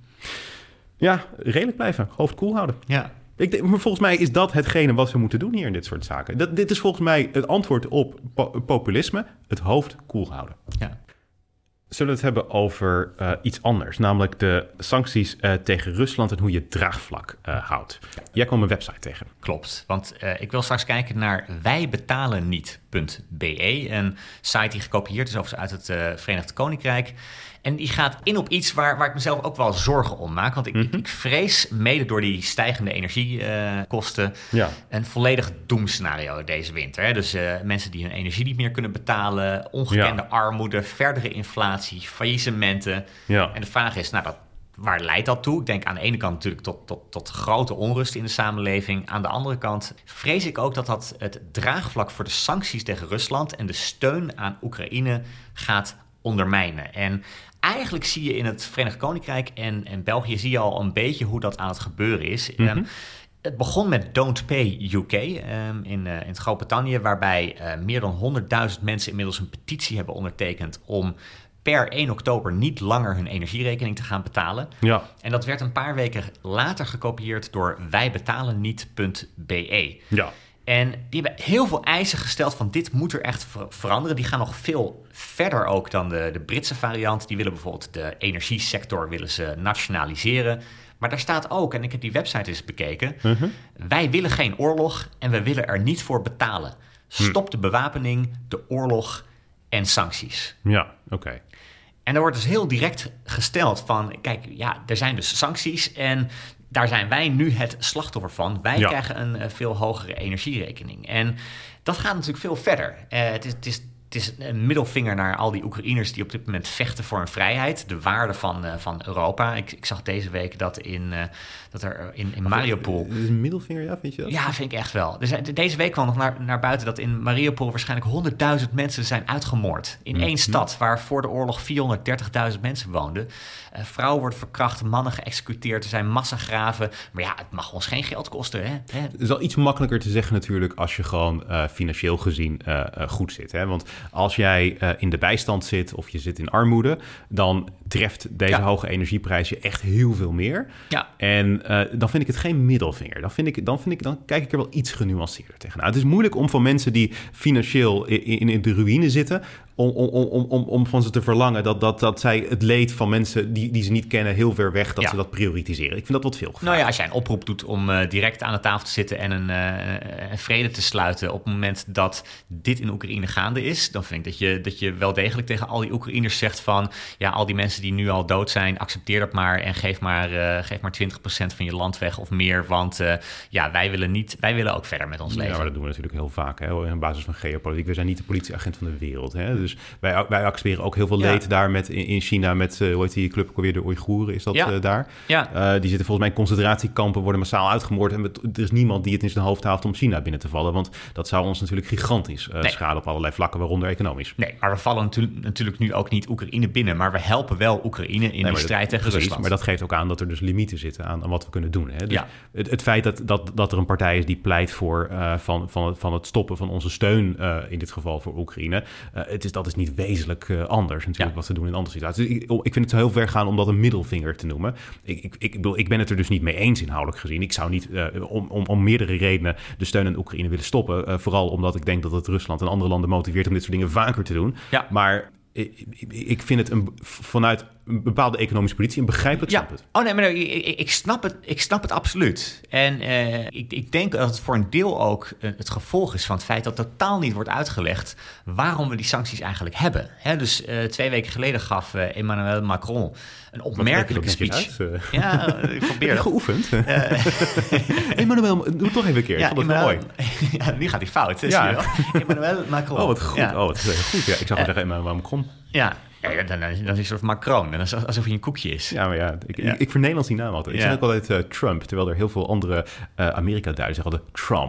Ja, redelijk blijven. Hoofd koel houden. Ja. Ik denk, maar volgens mij is dat hetgene wat we moeten doen hier in dit soort zaken. Dat, dit is volgens mij het antwoord op po- populisme. Het hoofd koel houden. Ja. Zullen we het hebben over uh, iets anders. Namelijk de sancties uh, tegen Rusland en hoe je het draagvlak uh, houdt. Jij kwam een website tegen. Klopt, want uh, ik wil straks kijken naar wijbetalenniet punt b e. Een site die gekopieerd is overigens uit het uh, Verenigd Koninkrijk. En die gaat in op iets waar, waar ik mezelf ook wel zorgen om maak. Want ik, mm-hmm. ik, ik vrees mede door die stijgende energiekosten... Uh, ja. een volledig doemscenario deze winter. Hè? Dus uh, mensen die hun energie niet meer kunnen betalen... ongekende ja. armoede, verdere inflatie, faillissementen. Ja. En de vraag is, nou, dat, waar leidt dat toe? Ik denk aan de ene kant natuurlijk tot, tot, tot grote onrust in de samenleving. Aan de andere kant vrees ik ook dat dat het draagvlak voor de sancties tegen Rusland... en de steun aan Oekraïne gaat ondermijnen. En eigenlijk zie je in het Verenigd Koninkrijk en, en België... zie je al een beetje hoe dat aan het gebeuren is. Mm-hmm. Um, het begon met Don't Pay U K um, in, uh, in Groot-Brittannië... waarbij uh, meer dan honderdduizend mensen inmiddels een petitie hebben ondertekend... om per één oktober niet langer hun energierekening te gaan betalen. Ja. En dat werd een paar weken later gekopieerd door wijbetalenniet punt b e. Ja. En die hebben heel veel eisen gesteld van dit moet er echt ver- veranderen. Die gaan nog veel verder ook dan de, de Britse variant. Die willen bijvoorbeeld de energiesector willen ze nationaliseren. Maar daar staat ook, en ik heb die website eens bekeken... Uh-huh. wij willen geen oorlog en we willen er niet voor betalen. Stop hm. de bewapening, de oorlog en sancties. Ja, oké. Okay. En er wordt dus heel direct gesteld van... kijk, ja, er zijn dus sancties en... daar zijn wij nu het slachtoffer van. Wij ja. krijgen een uh, veel hogere energierekening. En dat gaat natuurlijk veel verder. Uh, het, is, het, is, het is een middelvinger naar al die Oekraïners... die op dit moment vechten voor hun vrijheid. De waarde van, uh, van Europa. Ik, ik zag deze week dat, in, uh, dat er in, in Mariupol... Het is een middelvinger, ja, vind je dat? Ja, vind ik echt wel. Dus deze week kwam nog naar, naar buiten... dat in Mariupol waarschijnlijk honderdduizend mensen zijn uitgemoord. In mm-hmm. één stad waar voor de oorlog vierhonderddertigduizend mensen woonden... Uh, vrouwen worden verkracht, mannen geëxecuteerd, er zijn massagraven. Maar ja, het mag ons geen geld kosten. Hè? Hè? Het is wel iets makkelijker te zeggen natuurlijk als je gewoon uh, financieel gezien uh, uh, goed zit. Hè? Want als jij uh, in de bijstand zit of je zit in armoede... dan treft deze ja. hoge energieprijs je echt heel veel meer. Ja. En uh, dan vind ik het geen middelvinger. Dan, vind ik, dan, vind ik, dan kijk ik er wel iets genuanceerder tegenaan. Het is moeilijk om van mensen die financieel in, in, in de ruïne zitten... Om, om, om, om, om van ze te verlangen dat, dat, dat zij het leed van mensen die, die ze niet kennen... heel ver weg, dat ja. ze dat prioritiseren. Ik vind dat wat veel gevraagd. Nou ja, als jij een oproep doet om uh, direct aan de tafel te zitten... en een, uh, een vrede te sluiten op het moment dat dit in Oekraïne gaande is... dan vind ik dat je, dat je wel degelijk tegen al die Oekraïners zegt van... ja, al die mensen die nu al dood zijn, accepteer dat maar... en geef maar, uh, geef maar twintig procent van je land weg of meer... want uh, ja, wij willen, niet, wij willen ook verder met ons leven. Ja, maar dat doen we natuurlijk heel vaak, hè, op basis van geopolitiek. We zijn niet de politieagent van de wereld, hè, dus... Dus wij, wij accepteren ook heel veel leed ja. daar met, in, in China met, uh, hoe heet die club, weer de Oeigoeren, is dat ja. uh, daar? Ja. Uh, die zitten volgens mij in concentratiekampen, worden massaal uitgemoord. En er is niemand die het in zijn hoofd haalt om China binnen te vallen. Want dat zou ons natuurlijk gigantisch uh, nee. schaden op allerlei vlakken, waaronder economisch. Nee, maar we vallen natuurlijk, natuurlijk nu ook niet Oekraïne binnen. Maar we helpen wel Oekraïne in nee, de strijd dat, tegen precies, Rusland. Maar dat geeft ook aan dat er dus limieten zitten aan, aan wat we kunnen doen. Hè? Dus ja. het, het feit dat, dat, dat er een partij is die pleit voor uh, van, van, van het stoppen van onze steun, uh, in dit geval voor Oekraïne. Uh, het is, dat is niet wezenlijk uh, anders natuurlijk ja. wat ze doen in andere situaties. Dus ik, ik vind het heel ver gaan om dat een middelvinger te noemen. Ik, ik, ik, bedoel, ik ben het er dus niet mee eens inhoudelijk gezien. Ik zou niet uh, om, om, om meerdere redenen de steun aan Oekraïne willen stoppen. Uh, vooral omdat ik denk dat het Rusland en andere landen motiveert om dit soort dingen vaker te doen. Ja. Maar ik, ik vind het een, vanuit een bepaalde economische positie een begrijpelijk ja. standpunt. Oh nee, maar ik, ik, ik, snap het, ik snap het absoluut. En uh, ik, ik denk dat het voor een deel ook uh, het gevolg is van het feit dat totaal niet wordt uitgelegd waarom we die sancties eigenlijk hebben. He, dus uh, twee weken geleden gaf uh, Emmanuel Macron een opmerkelijke speech. Uit, uh... Ja, ik probeer het. Geoefend. Uh, Emmanuel, doe het toch even een keer. Ja, ik vond het mooi. Ja, nu gaat hij fout. Ja. Zie je wel? Emmanuel Macron. Oh, wat goed. Ja. Oh, wat goed. Ja, ik zou uh, zeggen Emmanuel Macron. Ja. Ja, dan, dan is het een soort Macron. En dan alsof hij een koekje is. Ja, maar ja, ik, ja. ik, ik vernederlands die naam altijd. Ik ja. zeg ook altijd uh, Trump, terwijl er heel veel andere uh, Amerika-Duitsers zeggen altijd Trump.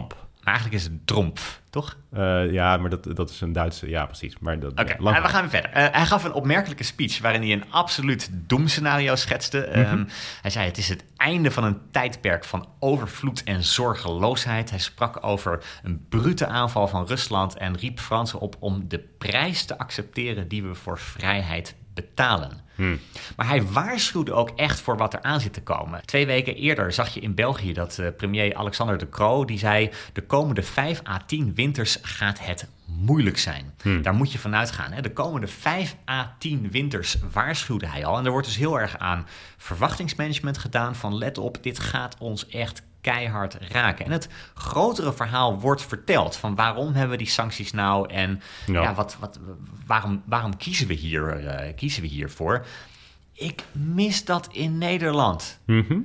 Maar eigenlijk is het Trump, toch? Uh, ja, maar dat, dat is een Duitse... Ja, precies. Oké, okay, uh, we gaan weer verder. Uh, hij gaf een opmerkelijke speech waarin hij een absoluut doemscenario schetste. Mm-hmm. Um, hij zei, het is het einde van een tijdperk van overvloed en zorgeloosheid. Hij sprak over een brute aanval van Rusland en riep Fransen op om de prijs te accepteren die we voor vrijheid betalen. Hmm. Maar hij waarschuwde ook echt voor wat er aan zit te komen. Twee weken eerder zag je in België dat uh, premier Alexander De Croo... die zei, de komende vijf à tien winters gaat het moeilijk zijn. Hmm. Daar moet je vanuit gaan. Hè? De komende vijf à tien winters waarschuwde hij al. En er wordt dus heel erg aan verwachtingsmanagement gedaan... van let op, dit gaat ons echt keihard raken. En het grotere verhaal wordt verteld van waarom hebben we die sancties nou en ja. Ja, wat, wat, waarom, waarom kiezen we hier, uh, kiezen we hiervoor? Ik mis dat in Nederland. Mm-hmm.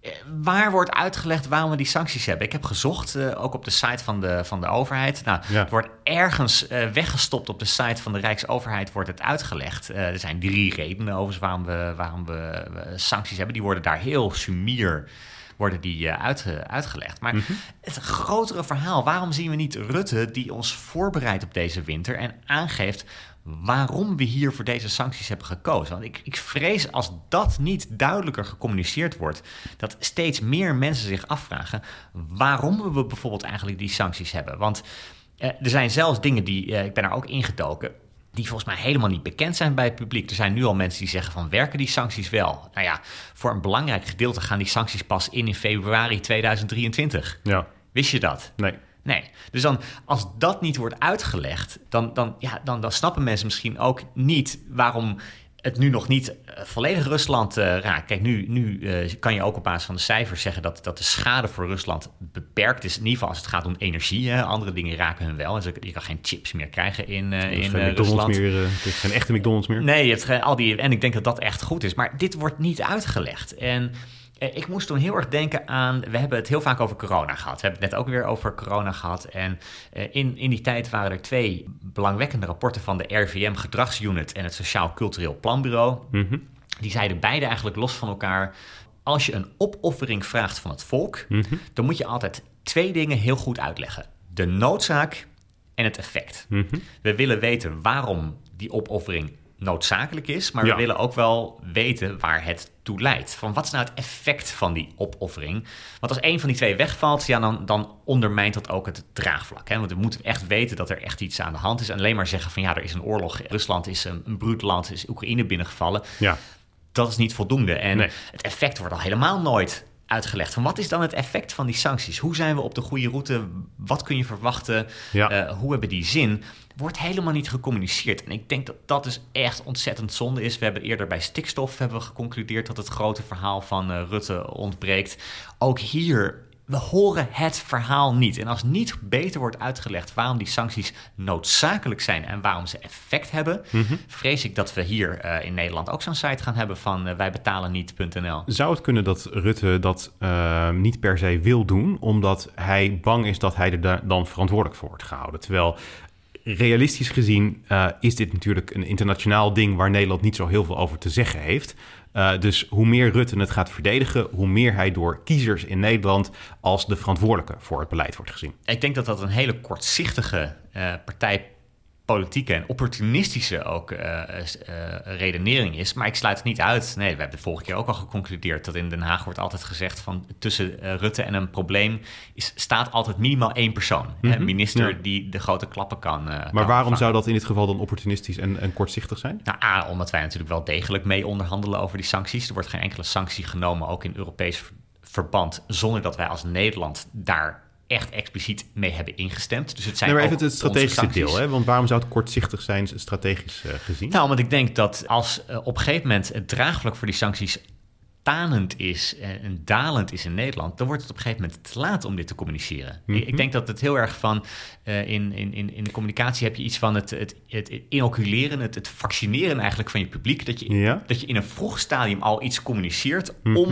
Waar wordt uitgelegd waarom we die sancties hebben? Ik heb gezocht, uh, ook op de site van de, van de overheid. Nou, ja. Het wordt ergens uh, weggestopt op de site van de Rijksoverheid, wordt het uitgelegd. Uh, er zijn drie redenen overigens waarom we, waarom we uh, sancties hebben. Die worden daar heel sumier worden die uh, uitge- uitgelegd. Maar mm-hmm. het grotere verhaal, waarom zien we niet Rutte die ons voorbereidt op deze winter en aangeeft waarom we hier voor deze sancties hebben gekozen? Want ik, ik vrees als dat niet duidelijker gecommuniceerd wordt, dat steeds meer mensen zich afvragen waarom we bijvoorbeeld eigenlijk die sancties hebben. Want uh, er zijn zelfs dingen die, uh, ik ben er ook ingedoken, die volgens mij helemaal niet bekend zijn bij het publiek. Er zijn nu al mensen die zeggen van, werken die sancties wel? Nou ja, voor een belangrijk gedeelte gaan die sancties pas in in februari tweeduizend drieëntwintig. Ja. Wist je dat? Nee. Nee. Dus dan, als dat niet wordt uitgelegd, dan, dan, ja, dan, dan snappen mensen misschien ook niet waarom het nu nog niet uh, volledig Rusland uh, raakt. Kijk, nu, nu uh, kan je ook op basis van de cijfers zeggen dat, dat de schade voor Rusland beperkt is. In ieder geval als het gaat om energie. Hè. Andere dingen raken hun wel. Dus je kan geen chips meer krijgen in, uh, in uh, Rusland. Meer, uh, het is geen echte McDonald's meer. Nee, je hebt geen, al die, en ik denk dat dat echt goed is. Maar dit wordt niet uitgelegd. En ik moest toen heel erg denken aan, we hebben het heel vaak over corona gehad. We hebben het net ook weer over corona gehad. En in, in die tijd waren er twee belangwekkende rapporten van de R V M Gedragsunit en het Sociaal Cultureel Planbureau. Mm-hmm. Die zeiden beide eigenlijk los van elkaar, als je een opoffering vraagt van het volk, mm-hmm. dan moet je altijd twee dingen heel goed uitleggen. De noodzaak en het effect. Mm-hmm. We willen weten waarom die opoffering noodzakelijk is, maar ja. we willen ook wel weten waar het toe leidt. Van wat is nou het effect van die opoffering? Want als één van die twee wegvalt, ja, dan, dan ondermijnt dat ook het draagvlak. Hè? Want we moeten echt weten dat er echt iets aan de hand is. En alleen maar zeggen van ja, er is een oorlog. Rusland is een, een bruut land, is Oekraïne binnengevallen. Ja. Dat is niet voldoende. En nee. het effect wordt al helemaal nooit uitgelegd. Van wat is dan het effect van die sancties? Hoe zijn we op de goede route? Wat kun je verwachten? Ja. Uh, hoe hebben die zin? Wordt helemaal niet gecommuniceerd. En ik denk dat dat dus echt ontzettend zonde is. We hebben eerder bij stikstof hebben we geconcludeerd dat het grote verhaal van uh, Rutte ontbreekt. Ook hier, we horen het verhaal niet. En als niet beter wordt uitgelegd waarom die sancties noodzakelijk zijn en waarom ze effect hebben, mm-hmm. vrees ik dat we hier uh, in Nederland ook zo'n site gaan hebben van uh, wij betalen niet punt n l. Zou het kunnen dat Rutte dat uh, niet per se wil doen, omdat hij bang is dat hij er da- dan verantwoordelijk voor wordt gehouden? Terwijl realistisch gezien uh, is dit natuurlijk een internationaal ding waar Nederland niet zo heel veel over te zeggen heeft. Uh, dus hoe meer Rutte het gaat verdedigen, hoe meer hij door kiezers in Nederland als de verantwoordelijke voor het beleid wordt gezien. Ik denk dat dat een hele kortzichtige uh, partijpolitieke en opportunistische ook uh, uh, redenering is. Maar ik sluit het niet uit. Nee, we hebben de vorige keer ook al geconcludeerd dat in Den Haag wordt altijd gezegd van tussen uh, Rutte en een probleem is, staat altijd minimaal één persoon. Mm-hmm. Een minister ja. die de grote klappen kan uh, Maar kan waarom vangen. Zou dat in dit geval dan opportunistisch en, en kortzichtig zijn? Nou, A, omdat wij natuurlijk wel degelijk mee onderhandelen over die sancties. Er wordt geen enkele sanctie genomen, ook in Europees verband, zonder dat wij als Nederland daar echt expliciet mee hebben ingestemd. Dus het zijn nee, maar ook even het strategische deel, hè? Want waarom zou het kortzichtig zijn strategisch uh, gezien? Nou, want ik denk dat als uh, op een gegeven moment het draagvlak voor die sancties tanend is en dalend is in Nederland, dan wordt het op een gegeven moment te laat om dit te communiceren. Mm-hmm. Ik, ik denk dat het heel erg van uh, in, in, in de communicatie heb je iets van het, het, het inoculeren, het, het vaccineren eigenlijk van je publiek, dat je, ja. dat je in een vroeg stadium al iets communiceert mm-hmm. om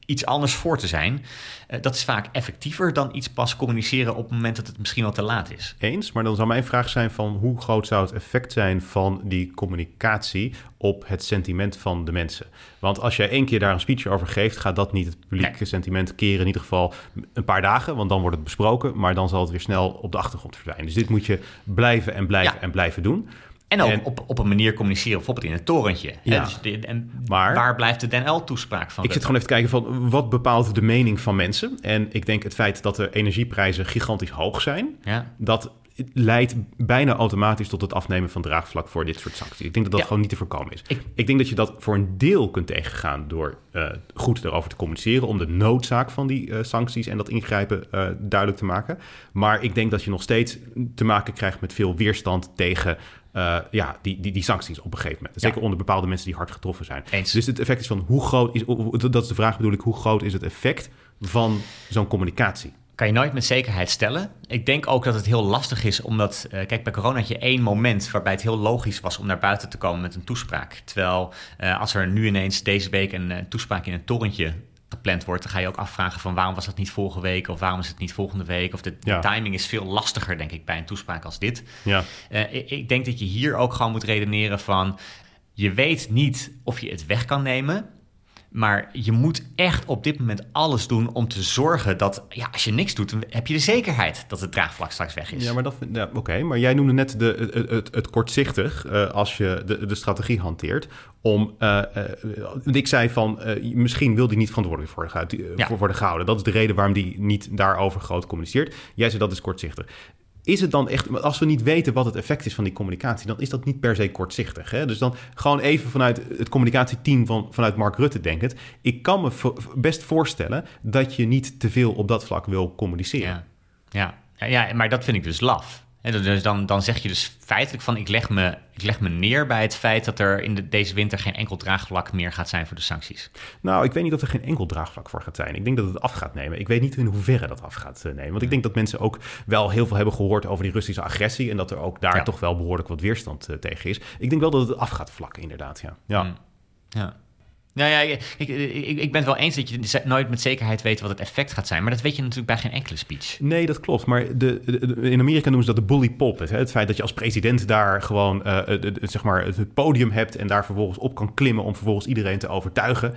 iets anders voor te zijn. Uh, dat is vaak effectiever dan iets pas communiceren op het moment dat het misschien wel te laat is. Eens, maar dan zou mijn vraag zijn van hoe groot zou het effect zijn van die communicatie op het sentiment van de mensen? Want als jij één keer daar een speech over geeft, gaat dat niet het publieke nee. sentiment keren. In ieder geval een paar dagen, want dan wordt het besproken, maar dan zal het weer snel op de achtergrond verdwijnen. Dus dit moet je blijven en blijven ja. en blijven doen. En ook en, op, op een manier communiceren, bijvoorbeeld in het torentje. Ja, dus de, en maar, waar blijft de D N L-toespraak van? Ik zit gewoon even te kijken van wat bepaalt de mening van mensen. En ik denk het feit dat de energieprijzen gigantisch hoog zijn, ja. dat leidt bijna automatisch tot het afnemen van draagvlak voor dit soort sancties. Ik denk dat dat ja. gewoon niet te voorkomen is. Ik, ik denk dat je dat voor een deel kunt tegengaan door uh, goed erover te communiceren, om de noodzaak van die uh, sancties en dat ingrijpen uh, duidelijk te maken. Maar ik denk dat je nog steeds te maken krijgt met veel weerstand tegen Uh, ja, die, die, die sancties op een gegeven moment. Zeker ja. onder bepaalde mensen die hard getroffen zijn. Eens. Dus het effect is van hoe groot is, dat is de vraag bedoel ik, hoe groot is het effect van zo'n communicatie? Kan je nooit met zekerheid stellen. Ik denk ook dat het heel lastig is, omdat, uh, kijk, bij corona had je één moment waarbij het heel logisch was om naar buiten te komen met een toespraak. Terwijl uh, als er nu ineens deze week een uh, toespraak in een torentje gepland wordt, dan ga je ook afvragen van waarom was dat niet vorige week of waarom is het niet volgende week? Of de, ja. de timing is veel lastiger, denk ik, bij een toespraak als dit. Ja. Uh, ik, ik denk dat je hier ook gewoon moet redeneren van, je weet niet of je het weg kan nemen, maar je moet echt op dit moment alles doen om te zorgen dat, ja, als je niks doet, dan heb je de zekerheid dat het draagvlak straks weg is. Ja, maar dat, ja, oké. Okay, maar jij noemde net de, het, het, het kortzichtig uh, als je de, de strategie hanteert. Om, uh, uh, ik zei van, uh, misschien wil die niet verantwoordelijk voor, uh, ja. voor worden gehouden. Dat is de reden waarom die niet daarover groot communiceert. Jij zei dat is kortzichtig. Is het dan echt, als we niet weten wat het effect is van die communicatie, dan is dat niet per se kortzichtig. Hè? Dus dan gewoon even vanuit het communicatieteam van, vanuit Mark Rutte denkend. Ik kan me best voorstellen dat je niet te veel op dat vlak wil communiceren. Ja, ja. ja maar dat vind ik dus laf. Dus dan, dan zeg je dus feitelijk van, ik leg, me, ik leg me neer bij het feit dat er in de, deze winter geen enkel draagvlak meer gaat zijn voor de sancties. Nou, ik weet niet of er geen enkel draagvlak voor gaat zijn. Ik denk dat het af gaat nemen. Ik weet niet in hoeverre dat af gaat nemen. Want ik denk dat mensen ook wel heel veel hebben gehoord over die Russische agressie en dat er ook daar ja. toch wel behoorlijk wat weerstand uh, tegen is. Ik denk wel dat het af gaat vlakken, inderdaad. Ja. Ja. Mm. ja. Nou ja, ik, ik, ik ben het wel eens dat je nooit met zekerheid weet wat het effect gaat zijn. Maar dat weet je natuurlijk bij geen enkele speech. Nee, dat klopt. Maar de, de, in Amerika noemen ze dat de bully pulpit. Hè? Het feit dat je als president daar gewoon uh, de, de, zeg maar het podium hebt en daar vervolgens op kan klimmen om vervolgens iedereen te overtuigen.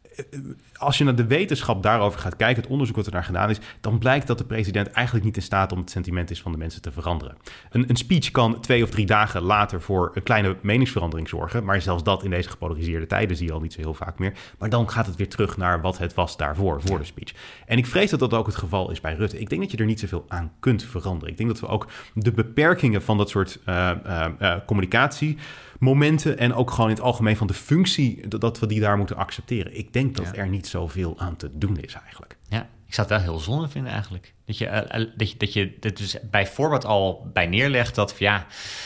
Als je naar de wetenschap daarover gaat kijken, het onderzoek wat er daar gedaan is, dan blijkt dat de president eigenlijk niet in staat om het sentiment is van de mensen te veranderen. Een, een speech kan twee of drie dagen later voor een kleine meningsverandering zorgen, maar zelfs dat in deze gepolariseerde tijden zie je al niet zo heel vaak meer. Maar dan gaat het weer terug naar wat het was daarvoor, voor de speech. En ik vrees dat dat ook het geval is bij Rutte. Ik denk dat je er niet zoveel aan kunt veranderen. Ik denk dat we ook de beperkingen van dat soort uh, uh, uh, communicatie momenten en ook gewoon in het algemeen van de functie dat we die daar moeten accepteren. Ik denk dat ja. er niet zoveel aan te doen is eigenlijk. Ja, ik zou het wel heel zonde vinden eigenlijk. Dat je, uh, dat je, dat je dat dus bijvoorbeeld al bij neerlegt dat ja,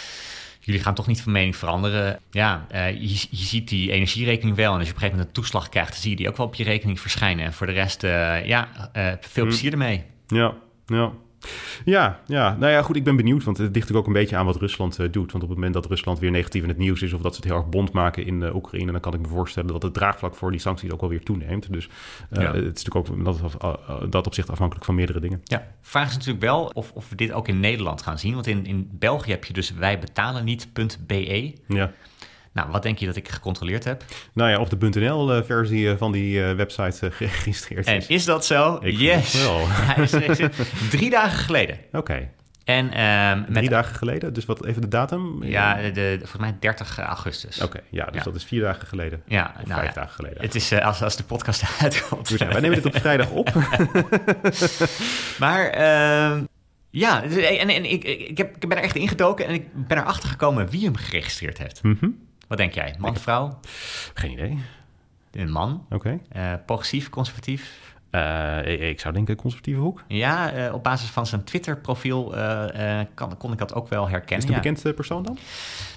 jullie gaan toch niet van mening veranderen. Ja, uh, je, je ziet die energierekening wel en als je op een gegeven moment een toeslag krijgt, dan zie je die ook wel op je rekening verschijnen. En voor de rest, uh, ja, uh, veel plezier hmm. ermee. Ja, ja. Ja, ja, nou ja, goed, ik ben benieuwd, want het ligt ook een beetje aan wat Rusland uh, doet. Want op het moment dat Rusland weer negatief in het nieuws is of dat ze het heel erg bond maken in uh, Oekraïne, dan kan ik me voorstellen dat het draagvlak voor die sancties ook wel weer toeneemt. Dus uh, ja. het is natuurlijk ook dat, uh, dat opzicht afhankelijk van meerdere dingen. Ja, vraag is natuurlijk wel of, of we dit ook in Nederland gaan zien. Want in, in België heb je dus wijbetalenniet.be. Ja. Nou, wat denk je dat ik gecontroleerd heb? Nou ja, of de .n L-versie uh, van die uh, website uh, geregistreerd is. En is dat zo? Ik yes! Wel. Hij is geregistreerd drie dagen geleden. Oké. Okay. En, um, drie met, dagen geleden? Dus wat even de datum? Ja, de, de, volgens mij dertig augustus. Oké, okay, ja, dus ja. dat is vier dagen geleden. Ja, of nou, vijf dagen geleden. Het is uh, als, als de podcast uitkomt. Dus ja, wij nemen dit op vrijdag op. maar... Uh, Ja, en, en ik, ik, heb, ik ben er echt ingedoken en ik ben erachter gekomen wie hem geregistreerd heeft. Mm-hmm. Wat denk jij? Man, vrouw? Geen idee. Een man. Oké. Okay. Uh, progressief, conservatief? Uh, ik zou denken conservatieve hoek. Ja, uh, op basis van zijn Twitter-profiel uh, uh, kan, kon ik dat ook wel herkennen. Is het een ja. bekend persoon dan?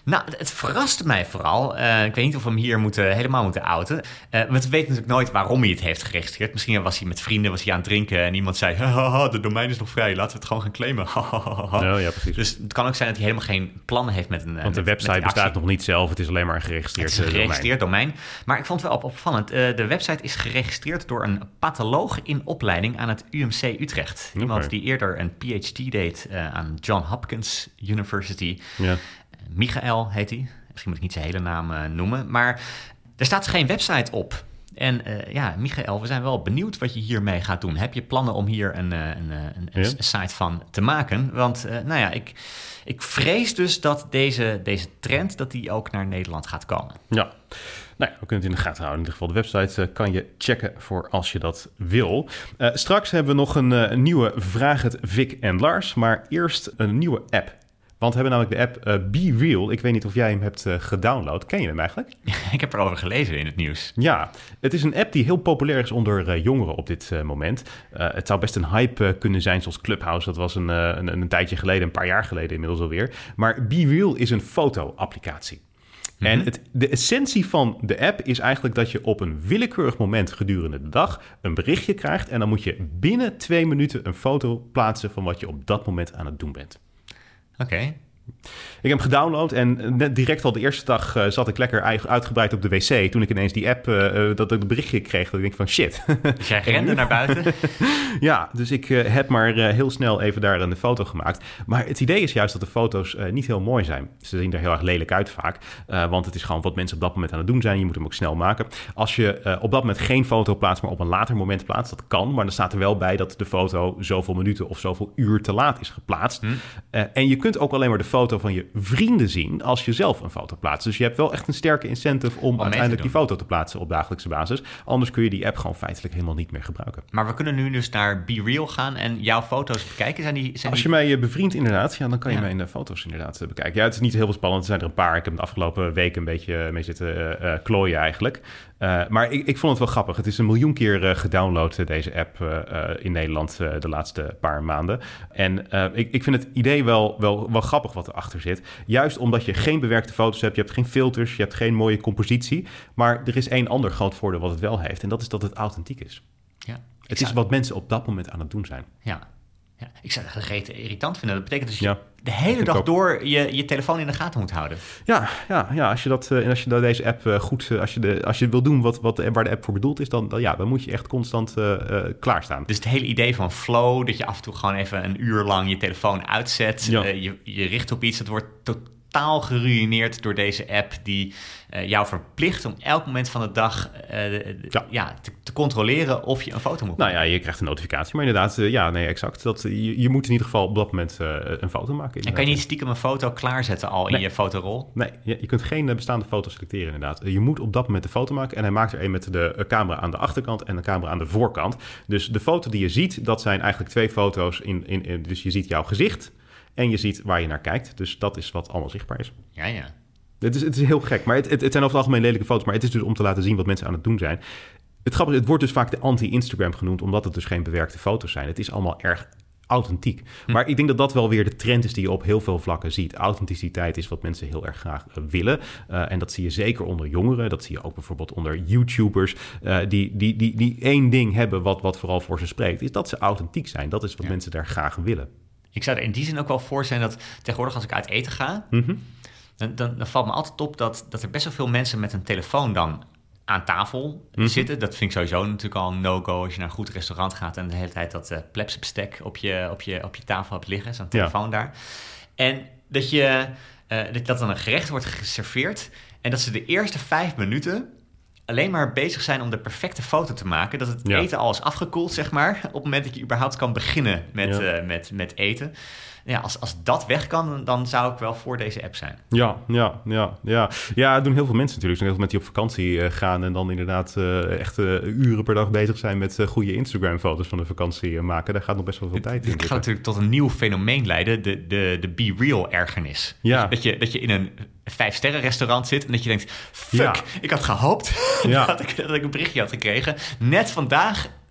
Nou, het verraste mij vooral. Uh, ik weet niet of we hem hier moeten, helemaal moeten outen. Uh, want we weten natuurlijk nooit waarom hij het heeft geregistreerd. Misschien was hij met vrienden, was hij aan het drinken... en iemand zei, haha, de domein is nog vrij. Laten we het gewoon gaan claimen. Ja, ja, precies. Dus het kan ook zijn dat hij helemaal geen plannen heeft met een... Want de met, website met bestaat nog niet zelf. Het is alleen maar een geregistreerd domein. Het is een geregistreerd domein. domein. Maar ik vond het wel op, opvallend. Uh, de website is geregistreerd door een patholoog in opleiding... aan het U M C Utrecht. Okay. Iemand die eerder een P H D deed uh, aan John Hopkins University... Ja. Michael heet hij. Misschien moet ik niet zijn hele naam uh, noemen. Maar er staat geen website op. En uh, ja, Michael, we zijn wel benieuwd wat je hiermee gaat doen. Heb je plannen om hier een, een, een, een ja. site van te maken? Want uh, nou ja, ik, ik vrees dus dat deze, deze trend... dat die ook naar Nederland gaat komen. Ja. Nou ja, we kunnen het in de gaten houden. In ieder geval de website uh, kan je checken voor als je dat wil. Uh, straks hebben we nog een, uh, een nieuwe Vraag het Vic en Lars. Maar eerst een nieuwe app. Want we hebben namelijk de app uh, BeReal. Ik weet niet of jij hem hebt uh, gedownload. Ken je hem eigenlijk? Ik heb erover gelezen in het nieuws. Ja, het is een app die heel populair is onder uh, jongeren op dit uh, moment. Uh, het zou best een hype uh, kunnen zijn zoals Clubhouse. Dat was een, uh, een, een tijdje geleden, een paar jaar geleden inmiddels alweer. Maar BeReal is een foto-applicatie. Mm-hmm. En het, de essentie van de app is eigenlijk dat je op een willekeurig moment gedurende de dag een berichtje krijgt. En dan moet je binnen twee minuten een foto plaatsen van wat je op dat moment aan het doen bent. Oké. Okay. Ik heb hem gedownload en net direct al de eerste dag uh, zat ik lekker uitgebreid op de wc. Toen ik ineens die app, uh, dat ik een berichtje kreeg, dat ik denk van shit. Dus jij rende naar buiten? Ja, dus ik uh, heb maar uh, heel snel even daar een foto gemaakt. Maar het idee is juist dat de foto's uh, niet heel mooi zijn. Ze zien er heel erg lelijk uit vaak. Uh, want het is gewoon wat mensen op dat moment aan het doen zijn. Je moet hem ook snel maken. Als je uh, op dat moment geen foto plaatst, maar op een later moment plaatst, dat kan. Maar dan staat er wel bij dat de foto zoveel minuten of zoveel uur te laat is geplaatst. Hm. Uh, en je kunt ook alleen maar de foto van je vrienden zien als je zelf een foto plaatst. Dus je hebt wel echt een sterke incentive om, om uiteindelijk die foto te plaatsen op dagelijkse basis. Anders kun je die app gewoon feitelijk helemaal niet meer gebruiken. Maar we kunnen nu dus naar BeReal gaan en jouw foto's bekijken. Zijn die, zijn als je die... mij bevriend inderdaad, ja, dan kan je ja. mijn uh, foto's inderdaad uh, bekijken. Ja, het is niet heel veel spannend. Er zijn er een paar. Ik heb de afgelopen week een beetje mee zitten uh, uh, klooien eigenlijk. Uh, maar ik, ik vond het wel grappig. Het is een miljoen keer uh, gedownload, uh, deze app uh, uh, in Nederland uh, de laatste paar maanden. En uh, ik, ik vind het idee wel, wel, wel grappig wat erachter zit. Juist omdat je geen bewerkte foto's hebt, je hebt geen filters, je hebt geen mooie compositie. Maar er is één ander groot voordeel wat het wel heeft. En dat is dat het authentiek is. Ja, het is wat mensen op dat moment aan het doen zijn. Ja. Ja, ik zou het echt irritant vinden. Dat betekent dus je ja, de hele dag ook. door je, je telefoon in de gaten moet houden. Ja, ja, ja als je dat en als je dat deze app uh, goed, uh, als je de, als je wil doen wat, wat waar de app voor bedoeld is, dan, dan ja, dan moet je echt constant uh, uh, klaarstaan. Dus het hele idee van flow, dat je af en toe gewoon even een uur lang je telefoon uitzet, ja. uh, je, je richt op iets, dat wordt totaal geruïneerd door deze app die uh, jou verplicht om elk moment van de dag uh, ja. Ja, te, te controleren of je een foto moet maken. Nou ja, je krijgt een notificatie, maar inderdaad, uh, ja, nee, exact. Dat, je, je moet in ieder geval op dat moment uh, een foto maken. Inderdaad. En kan je niet stiekem een foto klaarzetten al nee. in je fotorol? Nee, je, je kunt geen uh, bestaande foto selecteren inderdaad. Je moet op dat moment de foto maken en hij maakt er een met de uh, camera aan de achterkant en de camera aan de voorkant. Dus de foto die je ziet, dat zijn eigenlijk twee foto's. In, in, in, dus je ziet jouw gezicht en je ziet waar je naar kijkt. Dus dat is wat allemaal zichtbaar is. Ja, ja. Het is, het is heel gek, maar het, het, het zijn over het algemeen lelijke foto's. Maar het is dus om te laten zien wat mensen aan het doen zijn. Het grappige, het wordt dus vaak de anti-Instagram genoemd, omdat het dus geen bewerkte foto's zijn. Het is allemaal erg authentiek. Hm. Maar ik denk dat dat wel weer de trend is die je op heel veel vlakken ziet. Authenticiteit is wat mensen heel erg graag uh, willen. Uh, en dat zie je zeker onder jongeren. Dat zie je ook bijvoorbeeld onder YouTubers. Uh, die, die, die, die één ding hebben wat, wat vooral voor ze spreekt, is dat ze authentiek zijn. Dat is wat ja. mensen daar graag willen. Ik zou er in die zin ook wel voor zijn dat tegenwoordig als ik uit eten ga, mm-hmm. dan, dan, dan valt me altijd op dat, dat er best wel veel mensen met een telefoon dan aan tafel mm-hmm. zitten. Dat vind ik sowieso natuurlijk al een no-go als je naar een goed restaurant gaat en de hele tijd dat uh, plebsbestek op je, op, je, op je tafel hebt liggen, zo'n telefoon ja. daar. En dat, je, uh, dat dan een gerecht wordt geserveerd en dat ze de eerste vijf minuten alleen maar bezig zijn om de perfecte foto te maken. Dat het ja. eten al is afgekoeld, zeg maar. Op het moment dat je überhaupt kan beginnen met, ja. uh, met, met eten. Ja, als, als dat weg kan, dan zou ik wel voor deze app zijn. Ja, ja, ja, ja. Ja, dat doen heel veel mensen natuurlijk. Er zijn heel veel mensen die op vakantie uh, gaan en dan inderdaad uh, echt uh, uren per dag bezig zijn met uh, goede Instagram-foto's van de vakantie uh, maken. Daar gaat nog best wel veel tijd in. Het gaat natuurlijk tot een nieuw fenomeen leiden, de, de, de BeReal-ergernis. Ja. Dat je, dat je in een vijf-sterren-restaurant zit en dat je denkt, fuck, ja. ik had gehoopt ja. dat, ik, dat ik een berichtje had gekregen. Net vandaag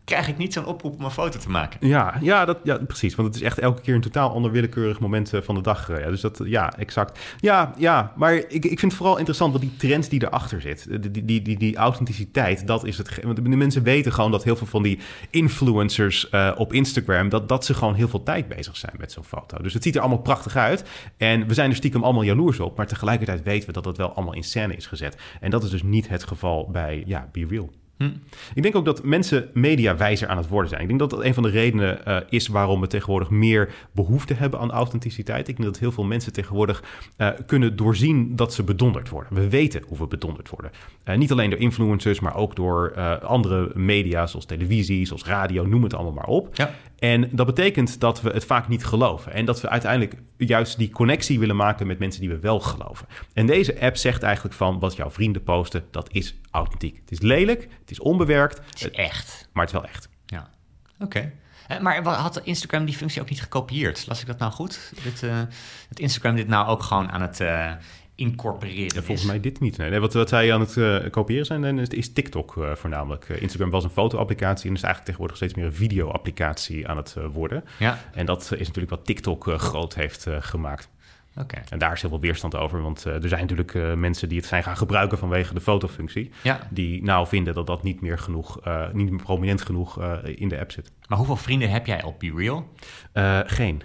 krijg ik niet zo'n oproep om een foto te maken. Ja, ja, dat, ja, precies. Want het is echt elke keer een totaal ander willekeurig moment uh, van de dag. Uh, ja. Dus dat, ja, exact. Ja, ja, maar ik, ik vind het vooral interessant wat die trend die erachter zit. Die, die, die, die, die authenticiteit, dat is het. Want de mensen weten gewoon dat heel veel van die influencers uh, op Instagram, dat, dat ze gewoon heel veel tijd bezig zijn met zo'n foto. Dus het ziet er allemaal prachtig uit. En we zijn er stiekem allemaal jaloers op. Maar tegelijkertijd weten we dat het wel allemaal in scène is gezet. En dat is dus niet het geval bij, ja, Be Real. Hm. Ik denk ook dat mensen mediawijzer aan het worden zijn. Ik denk dat dat een van de redenen uh, is waarom we tegenwoordig meer behoefte hebben aan authenticiteit. Ik denk dat heel veel mensen tegenwoordig uh, kunnen doorzien dat ze bedonderd worden. We weten hoe we bedonderd worden. Uh, niet alleen door influencers, maar ook door uh, andere media zoals televisie, zoals radio, noem het allemaal maar op. Ja. En dat betekent dat we het vaak niet geloven. En dat we uiteindelijk juist die connectie willen maken met mensen die we wel geloven. En deze app zegt eigenlijk van wat jouw vrienden posten, dat is authentiek. Het is lelijk, het is onbewerkt. Het is echt. Maar het is wel echt. Ja, oké. Okay. Maar had Instagram die functie ook niet gekopieerd? Las ik dat nou goed? Dat, uh, dat Instagram dit nou ook gewoon aan het uh, incorporeren ja, volgens is? mij dit niet. Nee. Wat, wat zij aan het uh, kopiëren zijn, is, is TikTok uh, voornamelijk. Uh, Instagram was een foto-applicatie en is eigenlijk tegenwoordig steeds meer een video-applicatie aan het uh, worden. Ja. En dat uh, is natuurlijk wat TikTok uh, groot heeft uh, gemaakt. Okay. En daar is heel veel weerstand over, want uh, er zijn natuurlijk uh, mensen die het zijn gaan gebruiken vanwege de fotofunctie. Ja. Die nou vinden dat dat niet meer genoeg, uh, niet meer prominent genoeg uh, in de app zit. Maar hoeveel vrienden heb jij op Be Real? Uh, geen.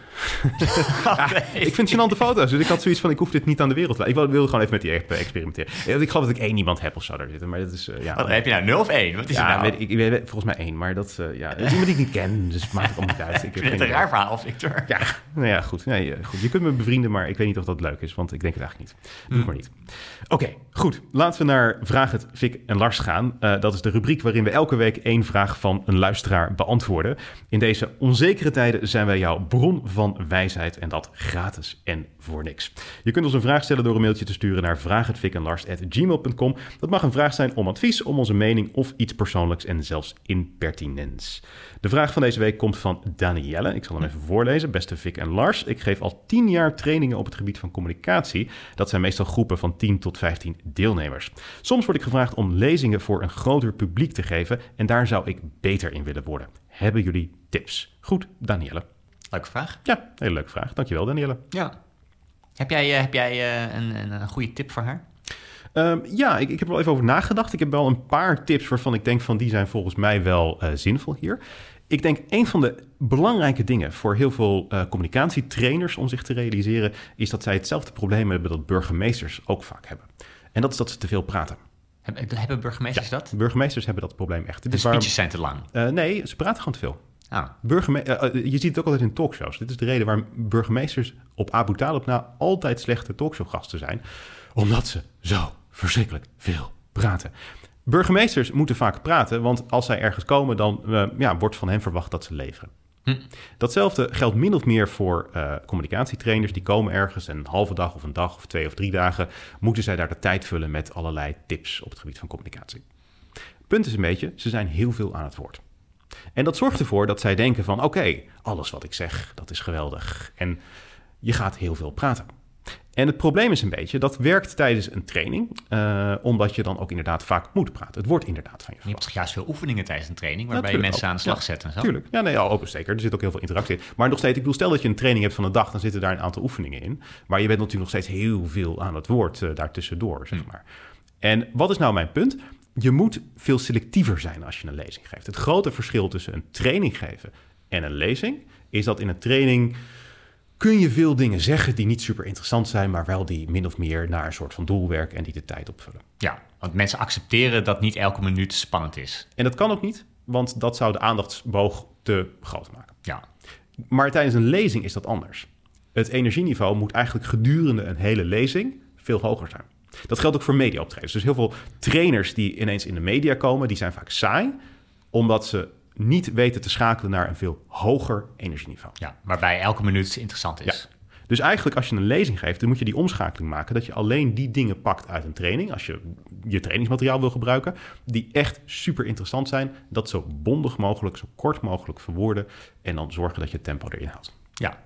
ja, ik vind gênante foto's, dus ik had zoiets van, ik hoef dit niet aan de wereld te laten. Ik wilde gewoon even met die app experimenteren. Ik geloof dat ik één iemand heb of zo daar zitten, maar dat is... Uh, ja, Wat heb je nou, nul of één? Wat is ja, het nou? Weet, ik, ik weet volgens mij één, maar dat uh, ja, is iemand die ik niet ken, dus het maakt het allemaal niet uit. Ik vind het een raar verhaal, Victor. Ja, nou ja, goed. Nee, goed. Je kunt me bevrienden, maar ik weet niet of dat leuk is, want ik denk het eigenlijk niet. Doe mm. het maar niet. Oké, okay, goed. Laten we naar Vraag het Vic en Lars gaan. Uh, dat is de rubriek waarin we elke week één vraag van een luisteraar beantwoorden. In deze onzekere tijden zijn wij jouw bron van wijsheid en dat gratis en voor niks. Je kunt ons een vraag stellen door een mailtje te sturen naar vraag het vic en lars at gmail punt com. Dat mag een vraag zijn om advies, om onze mening of iets persoonlijks en zelfs impertinents. De vraag van deze week komt van Danielle. Ik zal hem even voorlezen. Beste Vic en Lars, ik geef al tien jaar trainingen op het gebied van communicatie. Dat zijn meestal groepen van tien tot vijftien deelnemers. Soms word ik gevraagd om lezingen voor een groter publiek te geven en daar zou ik beter in willen worden. Hebben jullie tips? Goed, Danielle. Leuke vraag. Ja, hele leuke vraag. Dankjewel, Danielle. Ja. Heb jij, uh, heb jij uh, een, een, een goede tip voor haar? Um, ja, ik, ik heb er wel even over nagedacht. Ik heb wel een paar tips waarvan ik denk van die zijn volgens mij wel uh, zinvol hier. Ik denk een van de belangrijke dingen voor heel veel uh, communicatietrainers om zich te realiseren is dat zij hetzelfde probleem hebben dat burgemeesters ook vaak hebben. En dat is dat ze te veel praten. Hebben burgemeesters ja, dat? Burgemeesters hebben dat probleem echt. De speeches waar, zijn te lang? Uh, nee, ze praten gewoon te veel. Ah. Burgerme- uh, je ziet het ook altijd in talkshows. Dit is de reden waarom burgemeesters op Abu Talib na altijd slechte talkshowgasten zijn. Omdat ze zo verschrikkelijk veel praten. Burgemeesters moeten vaak praten, want als zij ergens komen, dan uh, ja, wordt van hen verwacht dat ze leveren. Hm. Datzelfde geldt min of meer voor uh, communicatietrainers. Die komen ergens en een halve dag of een dag of twee of drie dagen moeten zij daar de tijd vullen met allerlei tips op het gebied van communicatie. Punt is een beetje, ze zijn heel veel aan het woord. En dat zorgt ervoor dat zij denken van oké, okay, alles wat ik zeg, dat is geweldig. En je gaat heel veel praten. En het probleem is een beetje, dat werkt tijdens een training, uh, omdat je dan ook inderdaad vaak moet praten. Het wordt inderdaad van je verwacht. Je hebt juist veel oefeningen tijdens een training, waarbij ja, je mensen ook aan de slag ja, zet en zo. Tuurlijk, ja, nee, ja, ook zeker. Er zit ook heel veel interactie in. Maar nog steeds, ik bedoel, stel dat je een training hebt van een dag, dan zitten daar een aantal oefeningen in. Maar je bent natuurlijk nog steeds heel veel aan het woord uh, daartussendoor, zeg maar. En wat is nou mijn punt? Je moet veel selectiever zijn als je een lezing geeft. Het grote verschil tussen een training geven en een lezing is dat in een training kun je veel dingen zeggen die niet super interessant zijn, maar wel die min of meer naar een soort van doel werken en die de tijd opvullen. Ja, want mensen accepteren dat niet elke minuut spannend is. En dat kan ook niet, want dat zou de aandachtsboog te groot maken. Ja. Maar tijdens een lezing is dat anders. Het energieniveau moet eigenlijk gedurende een hele lezing veel hoger zijn. Dat geldt ook voor mediaoptredens. Dus heel veel trainers die ineens in de media komen, die zijn vaak saai, omdat ze niet weten te schakelen naar een veel hoger energieniveau. Ja, waarbij elke minuut interessant is. Ja. Dus eigenlijk als je een lezing geeft, dan moet je die omschakeling maken dat je alleen die dingen pakt uit een training, als je je trainingsmateriaal wil gebruiken, die echt super interessant zijn, dat zo bondig mogelijk, zo kort mogelijk verwoorden en dan zorgen dat je het tempo erin houdt. Ja.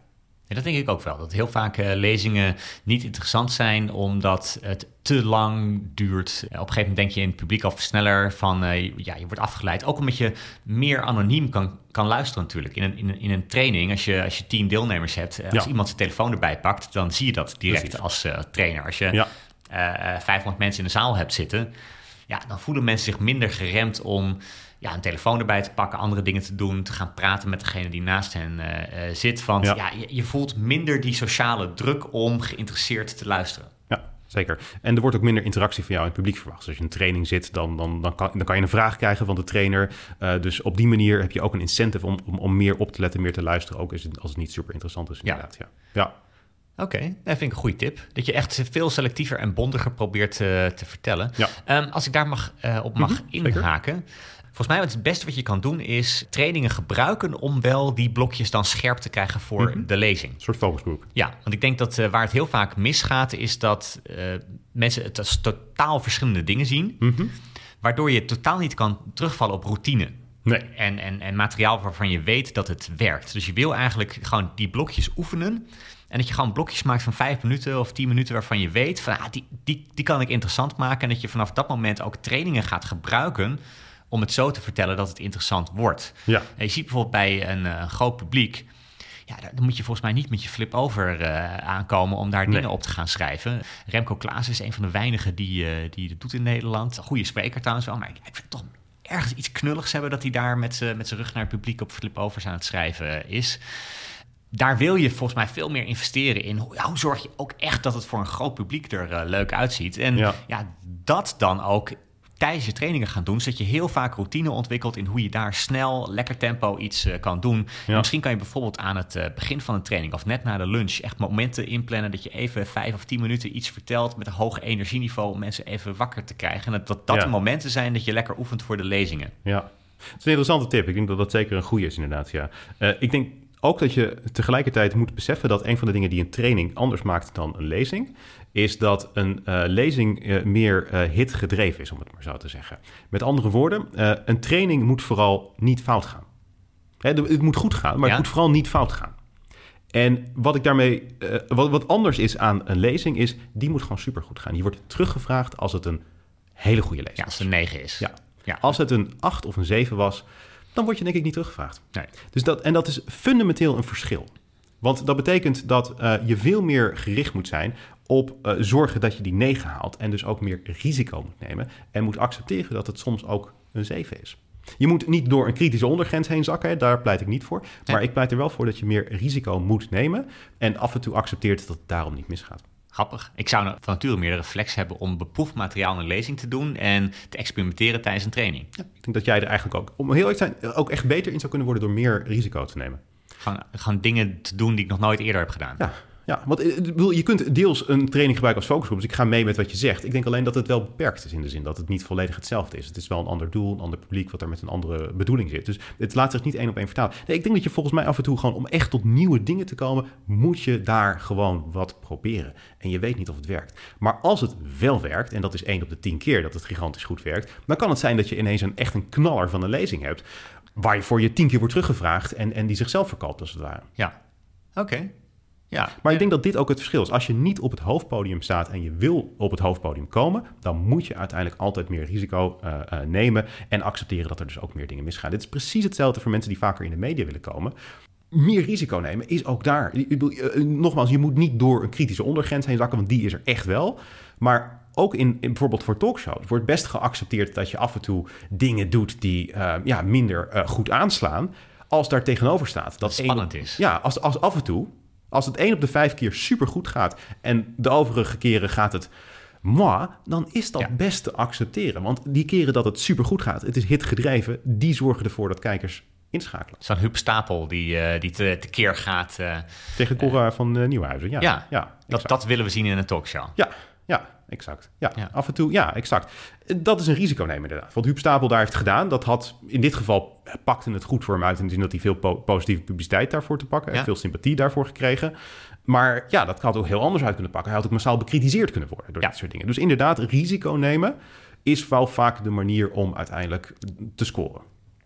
Ja, dat denk ik ook wel. Dat heel vaak uh, lezingen niet interessant zijn omdat het te lang duurt. Uh, op een gegeven moment denk je in het publiek al sneller van... Uh, ja, je wordt afgeleid. Ook omdat je meer anoniem kan, kan luisteren natuurlijk. In een, in een, in een training, als je, als je tien deelnemers hebt... Uh, als ja. iemand zijn telefoon erbij pakt, dan zie je dat direct Precies. als uh, trainer. Als je ja. uh, uh, vijfhonderd mensen in de zaal hebt zitten... ja, dan voelen mensen zich minder geremd om... ja, een telefoon erbij te pakken, andere dingen te doen... te gaan praten met degene die naast hen uh, uh, zit. Want ja. Ja, je, je voelt minder die sociale druk om geïnteresseerd te luisteren. Ja, zeker. En er wordt ook minder interactie van jou in het publiek verwacht. Dus als je in een training zit, dan, dan, dan, kan, dan kan je een vraag krijgen van de trainer. Uh, dus op die manier heb je ook een incentive om, om, om meer op te letten, meer te luisteren. Ook als het, als het niet super interessant is, inderdaad. Ja. Ja. ja. Oké, okay, dat vind ik een goede tip. Dat je echt veel selectiever en bondiger probeert uh, te vertellen. Ja. Um, als ik daar mag, uh, op mag mm-hmm, inhaken... Zeker. Volgens mij het beste wat je kan doen is trainingen gebruiken... om wel die blokjes dan scherp te krijgen voor mm-hmm. de lezing. Een soort focusgroep. Ja, want ik denk dat uh, waar het heel vaak misgaat... is dat uh, mensen het als totaal verschillende dingen zien... Mm-hmm. waardoor je totaal niet kan terugvallen op routine. Nee. En, en, en materiaal waarvan je weet dat het werkt. Dus je wil eigenlijk gewoon die blokjes oefenen... En dat je gewoon blokjes maakt van vijf minuten of tien minuten... waarvan je weet, van, ah, die, die, die kan ik interessant maken... en dat je vanaf dat moment ook trainingen gaat gebruiken... om het zo te vertellen dat het interessant wordt. Ja. En je ziet bijvoorbeeld bij een uh, groot publiek... ja, dan moet je volgens mij niet met je flip-over uh, aankomen... om daar nee. dingen op te gaan schrijven. Remco Klaas is een van de weinigen die, uh, die dat doet in Nederland. Een goede spreker trouwens wel, maar ik, ik vind het toch... ergens iets knulligs hebben... dat hij daar met zijn rug naar het publiek op flip-overs aan het schrijven is... Daar wil je volgens mij veel meer investeren in. Ja, hoe zorg je ook echt dat het voor een groot publiek er uh, leuk uitziet? En ja. ja, dat dan ook tijdens je trainingen gaan doen... zodat je heel vaak routine ontwikkelt... in hoe je daar snel, lekker tempo iets uh, kan doen. Ja. Misschien kan je bijvoorbeeld aan het uh, begin van een training... of net na de lunch echt momenten inplannen... dat je even vijf of tien minuten iets vertelt... met een hoog energieniveau om mensen even wakker te krijgen. En dat dat, dat ja. de momenten zijn dat je lekker oefent voor de lezingen. Ja, het is een interessante tip. Ik denk dat dat zeker een goede is inderdaad, ja. Uh, ik denk... Ook dat je tegelijkertijd moet beseffen dat een van de dingen die een training anders maakt dan een lezing, is dat een uh, lezing uh, meer uh, hitgedreven is, om het maar zo te zeggen. Met andere woorden, uh, een training moet vooral niet fout gaan. Hè, het moet goed gaan, maar ja? het moet vooral niet fout gaan. En wat ik daarmee, uh, wat, wat anders is aan een lezing, is die moet gewoon supergoed gaan. Je wordt teruggevraagd als het een hele goede lezing is. Ja, als het een negen is. Ja. Ja. Als het een acht of een zeven was, dan word je denk ik niet teruggevraagd. Nee. Dus dat, en dat is fundamenteel een verschil. Want dat betekent dat uh, je veel meer gericht moet zijn op uh, zorgen dat je die negen haalt. En dus ook meer risico moet nemen. En moet accepteren dat het soms ook een zeven is. Je moet niet door een kritische ondergrens heen zakken. Hè, daar pleit ik niet voor. Maar nee. ik pleit er wel voor dat je meer risico moet nemen. En af en toe accepteert dat het daarom niet misgaat. Grappig. Ik zou van nature meer de reflex hebben om beproefd materiaal een lezing te doen en te experimenteren tijdens een training. Ja, ik denk dat jij er eigenlijk ook, om heel eerlijk te zijn, ook echt beter in zou kunnen worden door meer risico te nemen. Gewoon, gewoon dingen te doen die ik nog nooit eerder heb gedaan. Ja. Ja, want je kunt deels een training gebruiken als focusgroep. Dus ik ga mee met wat je zegt. Ik denk alleen dat het wel beperkt is in de zin dat het niet volledig hetzelfde is. Het is wel een ander doel, een ander publiek wat er met een andere bedoeling zit. Dus het laat zich niet één op één vertalen. Nee, ik denk dat je volgens mij af en toe gewoon om echt tot nieuwe dingen te komen, moet je daar gewoon wat proberen. En je weet niet of het werkt. Maar als het wel werkt, en dat is één op de tien keer dat het gigantisch goed werkt, dan kan het zijn dat je ineens een echt een knaller van een lezing hebt, waarvoor je tien keer wordt teruggevraagd en, en die zichzelf verkoopt als het ware. Ja, oké. Okay. Ja, maar ik denk dat dit ook het verschil is. Als je niet op het hoofdpodium staat en je wil op het hoofdpodium komen, dan moet je uiteindelijk altijd meer risico uh, uh, nemen en accepteren dat er dus ook meer dingen misgaan. Dit is precies hetzelfde voor mensen die vaker in de media willen komen. Meer risico nemen is ook daar. Ik bedoel, uh, nogmaals, je moet niet door een kritische ondergrens heen zakken, want die is er echt wel. Maar ook in, in bijvoorbeeld voor talkshows wordt best geaccepteerd dat je af en toe dingen doet die uh, ja, minder uh, goed aanslaan, als daar tegenover staat. Dat, dat spannend een, is. Ja, als, als af en toe. Als het één op de vijf keer supergoed gaat en de overige keren gaat het moi, dan is dat ja. best te accepteren. Want die keren dat het supergoed gaat, het is hitgedreven, die zorgen ervoor dat kijkers inschakelen. Zo'n Huub Stapel die, uh, die te, te keer gaat. Uh, Tegen Cora uh, van uh, Nieuwhuizen. Ja, ja, ja dat, dat willen we zien in een talkshow. Ja, ja. Exact. Ja, ja, af en toe, ja, exact. Dat is een risico nemen inderdaad. Wat Huub Stapel daar heeft gedaan, dat had in dit geval pakte het goed voor hem uit in de zin dat hij veel po- positieve publiciteit daarvoor te pakken, ja. veel sympathie daarvoor gekregen. Maar ja, dat had ook heel anders uit kunnen pakken. Hij had ook massaal bekritiseerd kunnen worden door ja. dit soort dingen. Dus inderdaad, risico nemen is wel vaak de manier om uiteindelijk te scoren.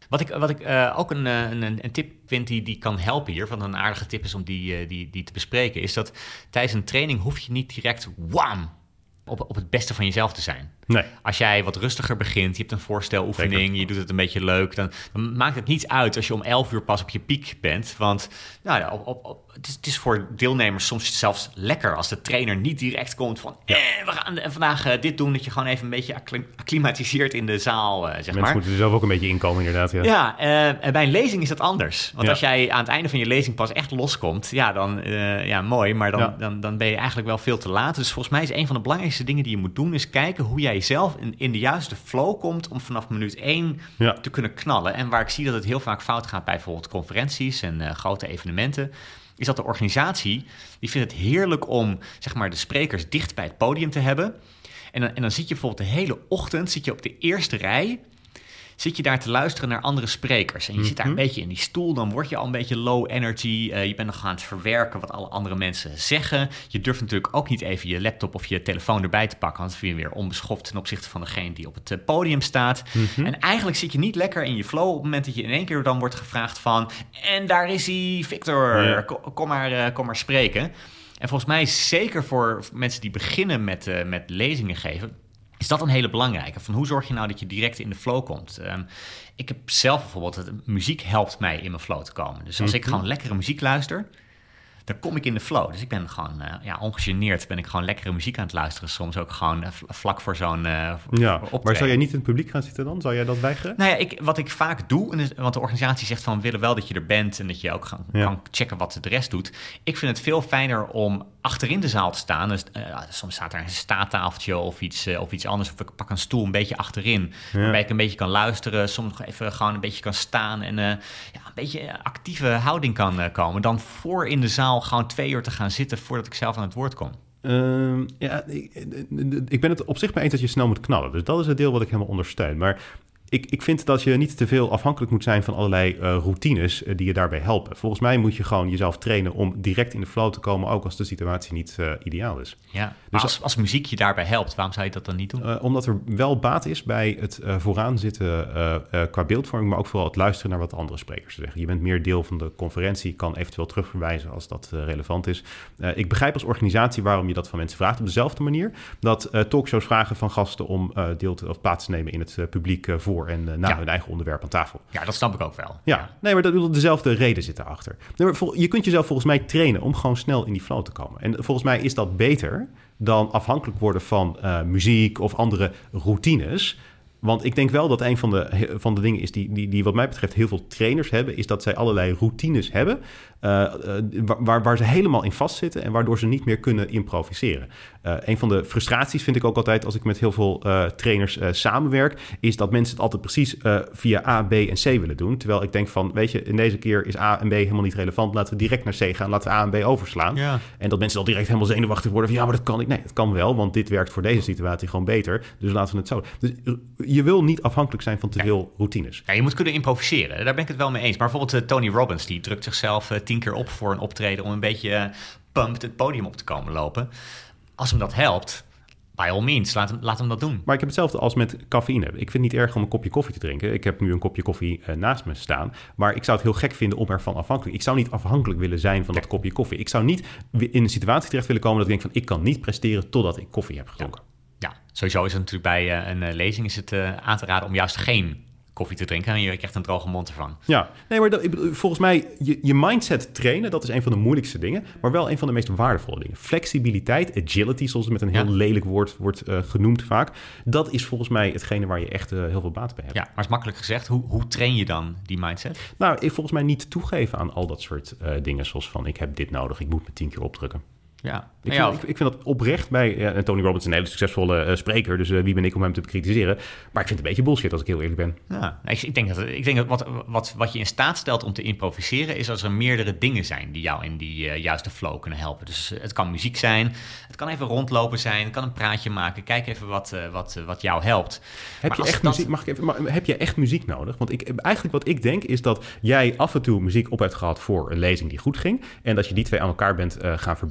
Wat ik, wat ik uh, ook een, een, een tip vind die, die kan helpen hier, wat een aardige tip is om die, die, die te bespreken, is dat tijdens een training hoef je niet direct wam op, op het beste van jezelf te zijn. Nee. Als jij wat rustiger begint, je hebt een voorsteloefening, Zeker. je doet het een beetje leuk, dan, dan maakt het niet uit als je om elf uur pas op je piek bent. Want nou ja, op, op, op, het, is, het is voor deelnemers soms zelfs lekker als de trainer niet direct komt van ja. eh, we gaan vandaag uh, dit doen, dat je gewoon even een beetje acclimatiseert in de zaal, uh, zeg Mensen maar. Mensen moeten er zelf ook een beetje inkomen, inderdaad. Ja, ja uh, bij een lezing is dat anders. Want ja. als jij aan het einde van je lezing pas echt loskomt, ja, dan uh, ja, mooi, maar dan, ja. dan, dan ben je eigenlijk wel veel te laat. Dus volgens mij is een van de belangrijkste dingen die je moet doen, is kijken hoe jij zelf in, in de juiste flow komt om vanaf minuut één ja. te kunnen knallen. En waar ik zie dat het heel vaak fout gaat bij bijvoorbeeld conferenties en uh, grote evenementen, is dat de organisatie, die vindt het heerlijk om zeg maar de sprekers dicht bij het podium te hebben. En dan, en dan zit je bijvoorbeeld de hele ochtend zit je op de eerste rij, zit je daar te luisteren naar andere sprekers. En je mm-hmm. zit daar een beetje in die stoel, dan word je al een beetje low energy. Uh, je bent nog aan het verwerken wat alle andere mensen zeggen. Je durft natuurlijk ook niet even je laptop of je telefoon erbij te pakken, want dan vind je weer onbeschoft ten opzichte van degene die op het uh, podium staat. Mm-hmm. En eigenlijk zit je niet lekker in je flow op het moment dat je in één keer dan wordt gevraagd van en daar is hij, Victor, ja. kom, kom, maar, uh, kom maar spreken. En volgens mij zeker voor mensen die beginnen met, uh, met lezingen geven, is dat een hele belangrijke. Van hoe zorg je nou dat je direct in de flow komt? Um, ik heb zelf bijvoorbeeld, muziek helpt mij in mijn flow te komen. Dus als mm-hmm. ik gewoon lekkere muziek luister, dan kom ik in de flow. Dus ik ben gewoon, uh, ja, ongegeneerd ben ik gewoon lekkere muziek aan het luisteren. Soms ook gewoon uh, vlak voor zo'n uh, ja, optreden. Maar zou jij niet in het publiek gaan zitten dan? Zou jij dat weigeren? Nou ja, ik, wat ik vaak doe, want de organisatie zegt van we willen wel dat je er bent en dat je ook gaan, ja. kan checken wat de rest doet. Ik vind het veel fijner om achterin de zaal te staan. Dus, uh, soms staat er een staattafeltje of iets, uh, of iets anders. Of ik pak een stoel een beetje achterin, ja. waarbij ik een beetje kan luisteren. Soms nog even gewoon een beetje kan staan en uh, ja, een beetje actieve houding kan uh, komen. Dan voor in de zaal gewoon twee uur te gaan zitten voordat ik zelf aan het woord kom. Uh, ja, ik, ik ben het op zich mee eens dat je snel moet knallen. Dus dat is het deel wat ik helemaal ondersteun. Maar ik, ik vind dat je niet te veel afhankelijk moet zijn van allerlei uh, routines uh, die je daarbij helpen. Volgens mij moet je gewoon jezelf trainen om direct in de flow te komen, ook als de situatie niet uh, ideaal is. Ja, dus als, als muziek je daarbij helpt, waarom zou je dat dan niet doen? Uh, omdat er wel baat is bij het uh, vooraan zitten uh, uh, qua beeldvorming, maar ook vooral het luisteren naar wat andere sprekers zeggen. Je bent meer deel van de conferentie, kan eventueel terugverwijzen als dat uh, relevant is. Uh, ik begrijp als organisatie waarom je dat van mensen vraagt. Op dezelfde manier dat uh, talkshows vragen van gasten om uh, deel te, of plaats te nemen in het uh, publiek uh, voor en uh, na ja. hun eigen onderwerp aan tafel. Ja, dat snap ik ook wel. Ja, ja. nee, maar dat, dezelfde reden zit erachter. Nee, maar vol, je kunt jezelf volgens mij trainen om gewoon snel in die flow te komen. En volgens mij is dat beter dan afhankelijk worden van uh, muziek of andere routines. Want ik denk wel dat een van de, van de dingen is die, die, die wat mij betreft heel veel trainers hebben, is dat zij allerlei routines hebben uh, uh, waar, waar ze helemaal in vastzitten en waardoor ze niet meer kunnen improviseren. Uh, een van de frustraties vind ik ook altijd als ik met heel veel uh, trainers uh, samenwerk, is dat mensen het altijd precies uh, via A, B en C willen doen. Terwijl ik denk van, weet je, in deze keer is A en B helemaal niet relevant. Laten we direct naar C gaan, laten we A en B overslaan. Ja. En dat mensen al direct helemaal zenuwachtig worden van, ja, maar dat kan ik. Nee, dat kan wel, want dit werkt voor deze situatie gewoon beter. Dus laten we het zo. Dus je wil niet afhankelijk zijn van te veel ja. routines. Ja, je moet kunnen improviseren. Daar ben ik het wel mee eens. Maar bijvoorbeeld uh, Tony Robbins, die drukt zichzelf uh, tien keer op voor een optreden om een beetje uh, pumped het podium op te komen lopen. Als hem dat helpt, by all means, laat hem, laat hem dat doen. Maar ik heb hetzelfde als met cafeïne. Ik vind het niet erg om een kopje koffie te drinken. Ik heb nu een kopje koffie uh, naast me staan. Maar ik zou het heel gek vinden om ervan afhankelijk... Ik zou niet afhankelijk willen zijn van dat kopje koffie. Ik zou niet in een situatie terecht willen komen dat ik denk van, ik kan niet presteren totdat ik koffie heb gedronken. Ja. Ja, sowieso is het natuurlijk bij uh, een uh, lezing is het uh, aan te raden om juist geen koffie te drinken en je krijgt een droge mond ervan. Ja, nee, maar dat, volgens mij je, je mindset trainen, dat is een van de moeilijkste dingen, maar wel een van de meest waardevolle dingen. Flexibiliteit, agility, zoals het met een heel ja. lelijk woord wordt uh, genoemd vaak, dat is volgens mij hetgene waar je echt uh, heel veel baat bij hebt. Ja, maar is makkelijk gezegd. Hoe, hoe train je dan die mindset? Nou, ik volgens mij niet toegeven aan al dat soort uh, dingen, zoals van ik heb dit nodig, ik moet me tien keer opdrukken. Ja. Ik, ja, vind, ik, ik vind dat oprecht bij... Ja, en Tony Robbins is een hele succesvolle uh, spreker, dus uh, wie ben ik om hem te bekritiseren? Maar ik vind het een beetje bullshit, als ik heel eerlijk ben. Ja, ik, ik denk dat, ik denk dat wat, wat, wat je in staat stelt om te improviseren, is als er meerdere dingen zijn die jou in die uh, juiste flow kunnen helpen. Dus uh, het kan muziek zijn, het kan even rondlopen zijn, het kan een praatje maken. Kijk even wat, uh, wat, uh, wat jou helpt. Heb je, echt dat... muziek, mag ik even, maar, heb je echt muziek nodig? Want ik, eigenlijk wat ik denk is dat jij af en toe muziek op hebt gehad voor een lezing die goed ging. En dat je die twee aan elkaar bent uh, gaan verbinden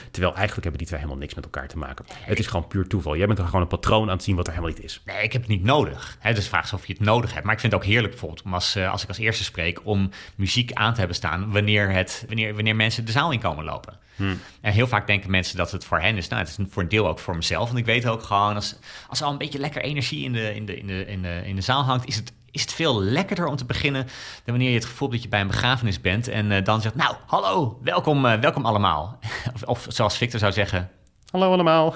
Terwijl eigenlijk hebben die twee helemaal niks met elkaar te maken. Het is gewoon puur toeval. Jij bent er gewoon een patroon aan het zien wat er helemaal niet is. Nee, ik heb het niet nodig. Hè, dus de vraag is of je het nodig hebt. Maar ik vind het ook heerlijk bijvoorbeeld om als, uh, als ik als eerste spreek... om muziek aan te hebben staan wanneer, het, wanneer, wanneer mensen de zaal in komen lopen. Hmm. En heel vaak denken mensen dat het voor hen is. Nou, het is voor een deel ook voor mezelf. Want ik weet ook gewoon, als, als er al een beetje lekker energie in de, in de, in de, in de, in de zaal hangt... is het is het veel lekkerder om te beginnen dan wanneer je het gevoel hebt dat je bij een begrafenis bent en uh, dan zegt, nou, hallo, welkom, uh, welkom allemaal. of, of zoals Victor zou zeggen, hallo allemaal.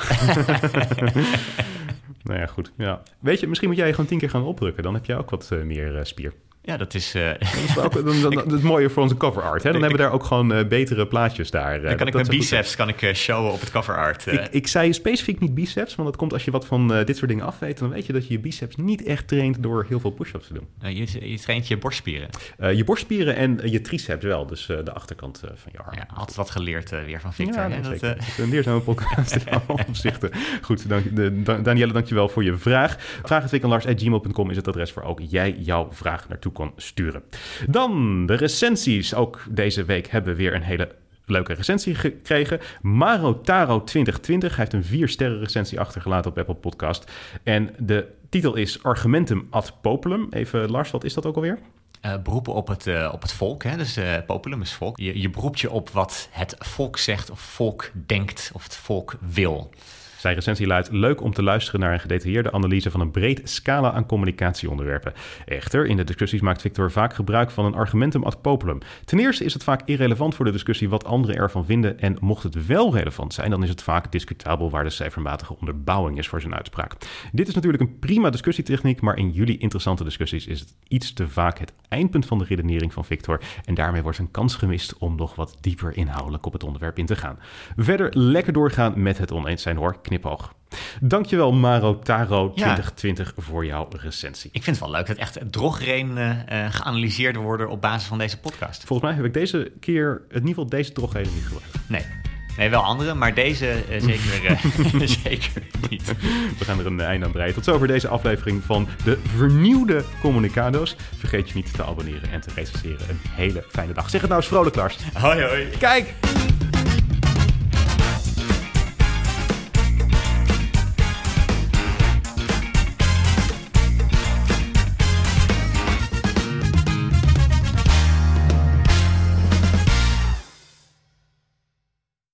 Nou ja, goed. Ja. Weet je, misschien moet jij je gewoon tien keer gaan opdrukken. Dan heb je ook wat uh, meer uh, spier. Ja, dat is... Uh... dat is ook dan, dan, dan, het mooie voor onze cover art. Hè? Dan hebben we daar ook gewoon uh, betere plaatjes daar. Dan kan dat, ik mijn biceps kan ik, uh, showen op het cover art. Uh. Ik, ik zei specifiek niet biceps, want dat komt als je wat van uh, dit soort dingen afweet. Dan weet je dat je je biceps niet echt traint door heel veel push-ups te doen. Uh, je, je traint je borstspieren. Uh, je borstspieren en uh, je triceps wel. Dus uh, de achterkant uh, van je arm. Ja, altijd wat geleerd uh, weer van Victor. Ja, hè? dat, dat uh... een leerzame podcast in alle opzichten. Goed, dank, de, da, Danielle, dankjewel voor je vraag. vraag het lars at gmail punt com is het adres waar ook jij jouw vraag naartoe kan sturen. Dan de recensies. Ook deze week hebben we weer een hele leuke recensie gekregen. Maro Taro twintig twintig. Hij heeft een vier sterren recensie achtergelaten op Apple Podcast. En de titel is Argumentum ad populum. Even Lars, wat is dat ook alweer? Uh, beroepen op het, uh, op het volk. Hè? Dus uh, populum is volk. Je, je beroept je op wat het volk zegt of volk denkt of het volk wil. Zijn recensie luidt: leuk om te luisteren naar een gedetailleerde analyse van een breed scala aan communicatieonderwerpen. Echter, in de discussies maakt Victor vaak gebruik van een argumentum ad populum. Ten eerste is het vaak irrelevant voor de discussie wat anderen ervan vinden en mocht het wel relevant zijn, dan is het vaak discutabel waar de cijfermatige onderbouwing is voor zijn uitspraak. Dit is natuurlijk een prima discussietechniek, maar in jullie interessante discussies is het iets te vaak het eindpunt van de redenering van Victor en daarmee wordt een kans gemist om nog wat dieper inhoudelijk op het onderwerp in te gaan. Verder lekker doorgaan met het oneens zijn hoor. Knipoog. Dankjewel Maro Taro twintig twintig ja. voor jouw recensie. Ik vind het wel leuk dat echt drogreden uh, geanalyseerd worden op basis van deze podcast. Volgens mij heb ik deze keer, in ieder geval deze drogreden niet gebruikt. Nee. Nee, wel andere, maar deze uh, zeker, uh, zeker niet. We gaan er een einde aan breien. Tot zover deze aflevering van de vernieuwde Communicado's. Vergeet je niet te abonneren en te recenseren. Een hele fijne dag. Zeg het nou eens vrolijk, Lars. Hoi, hoi. Kijk!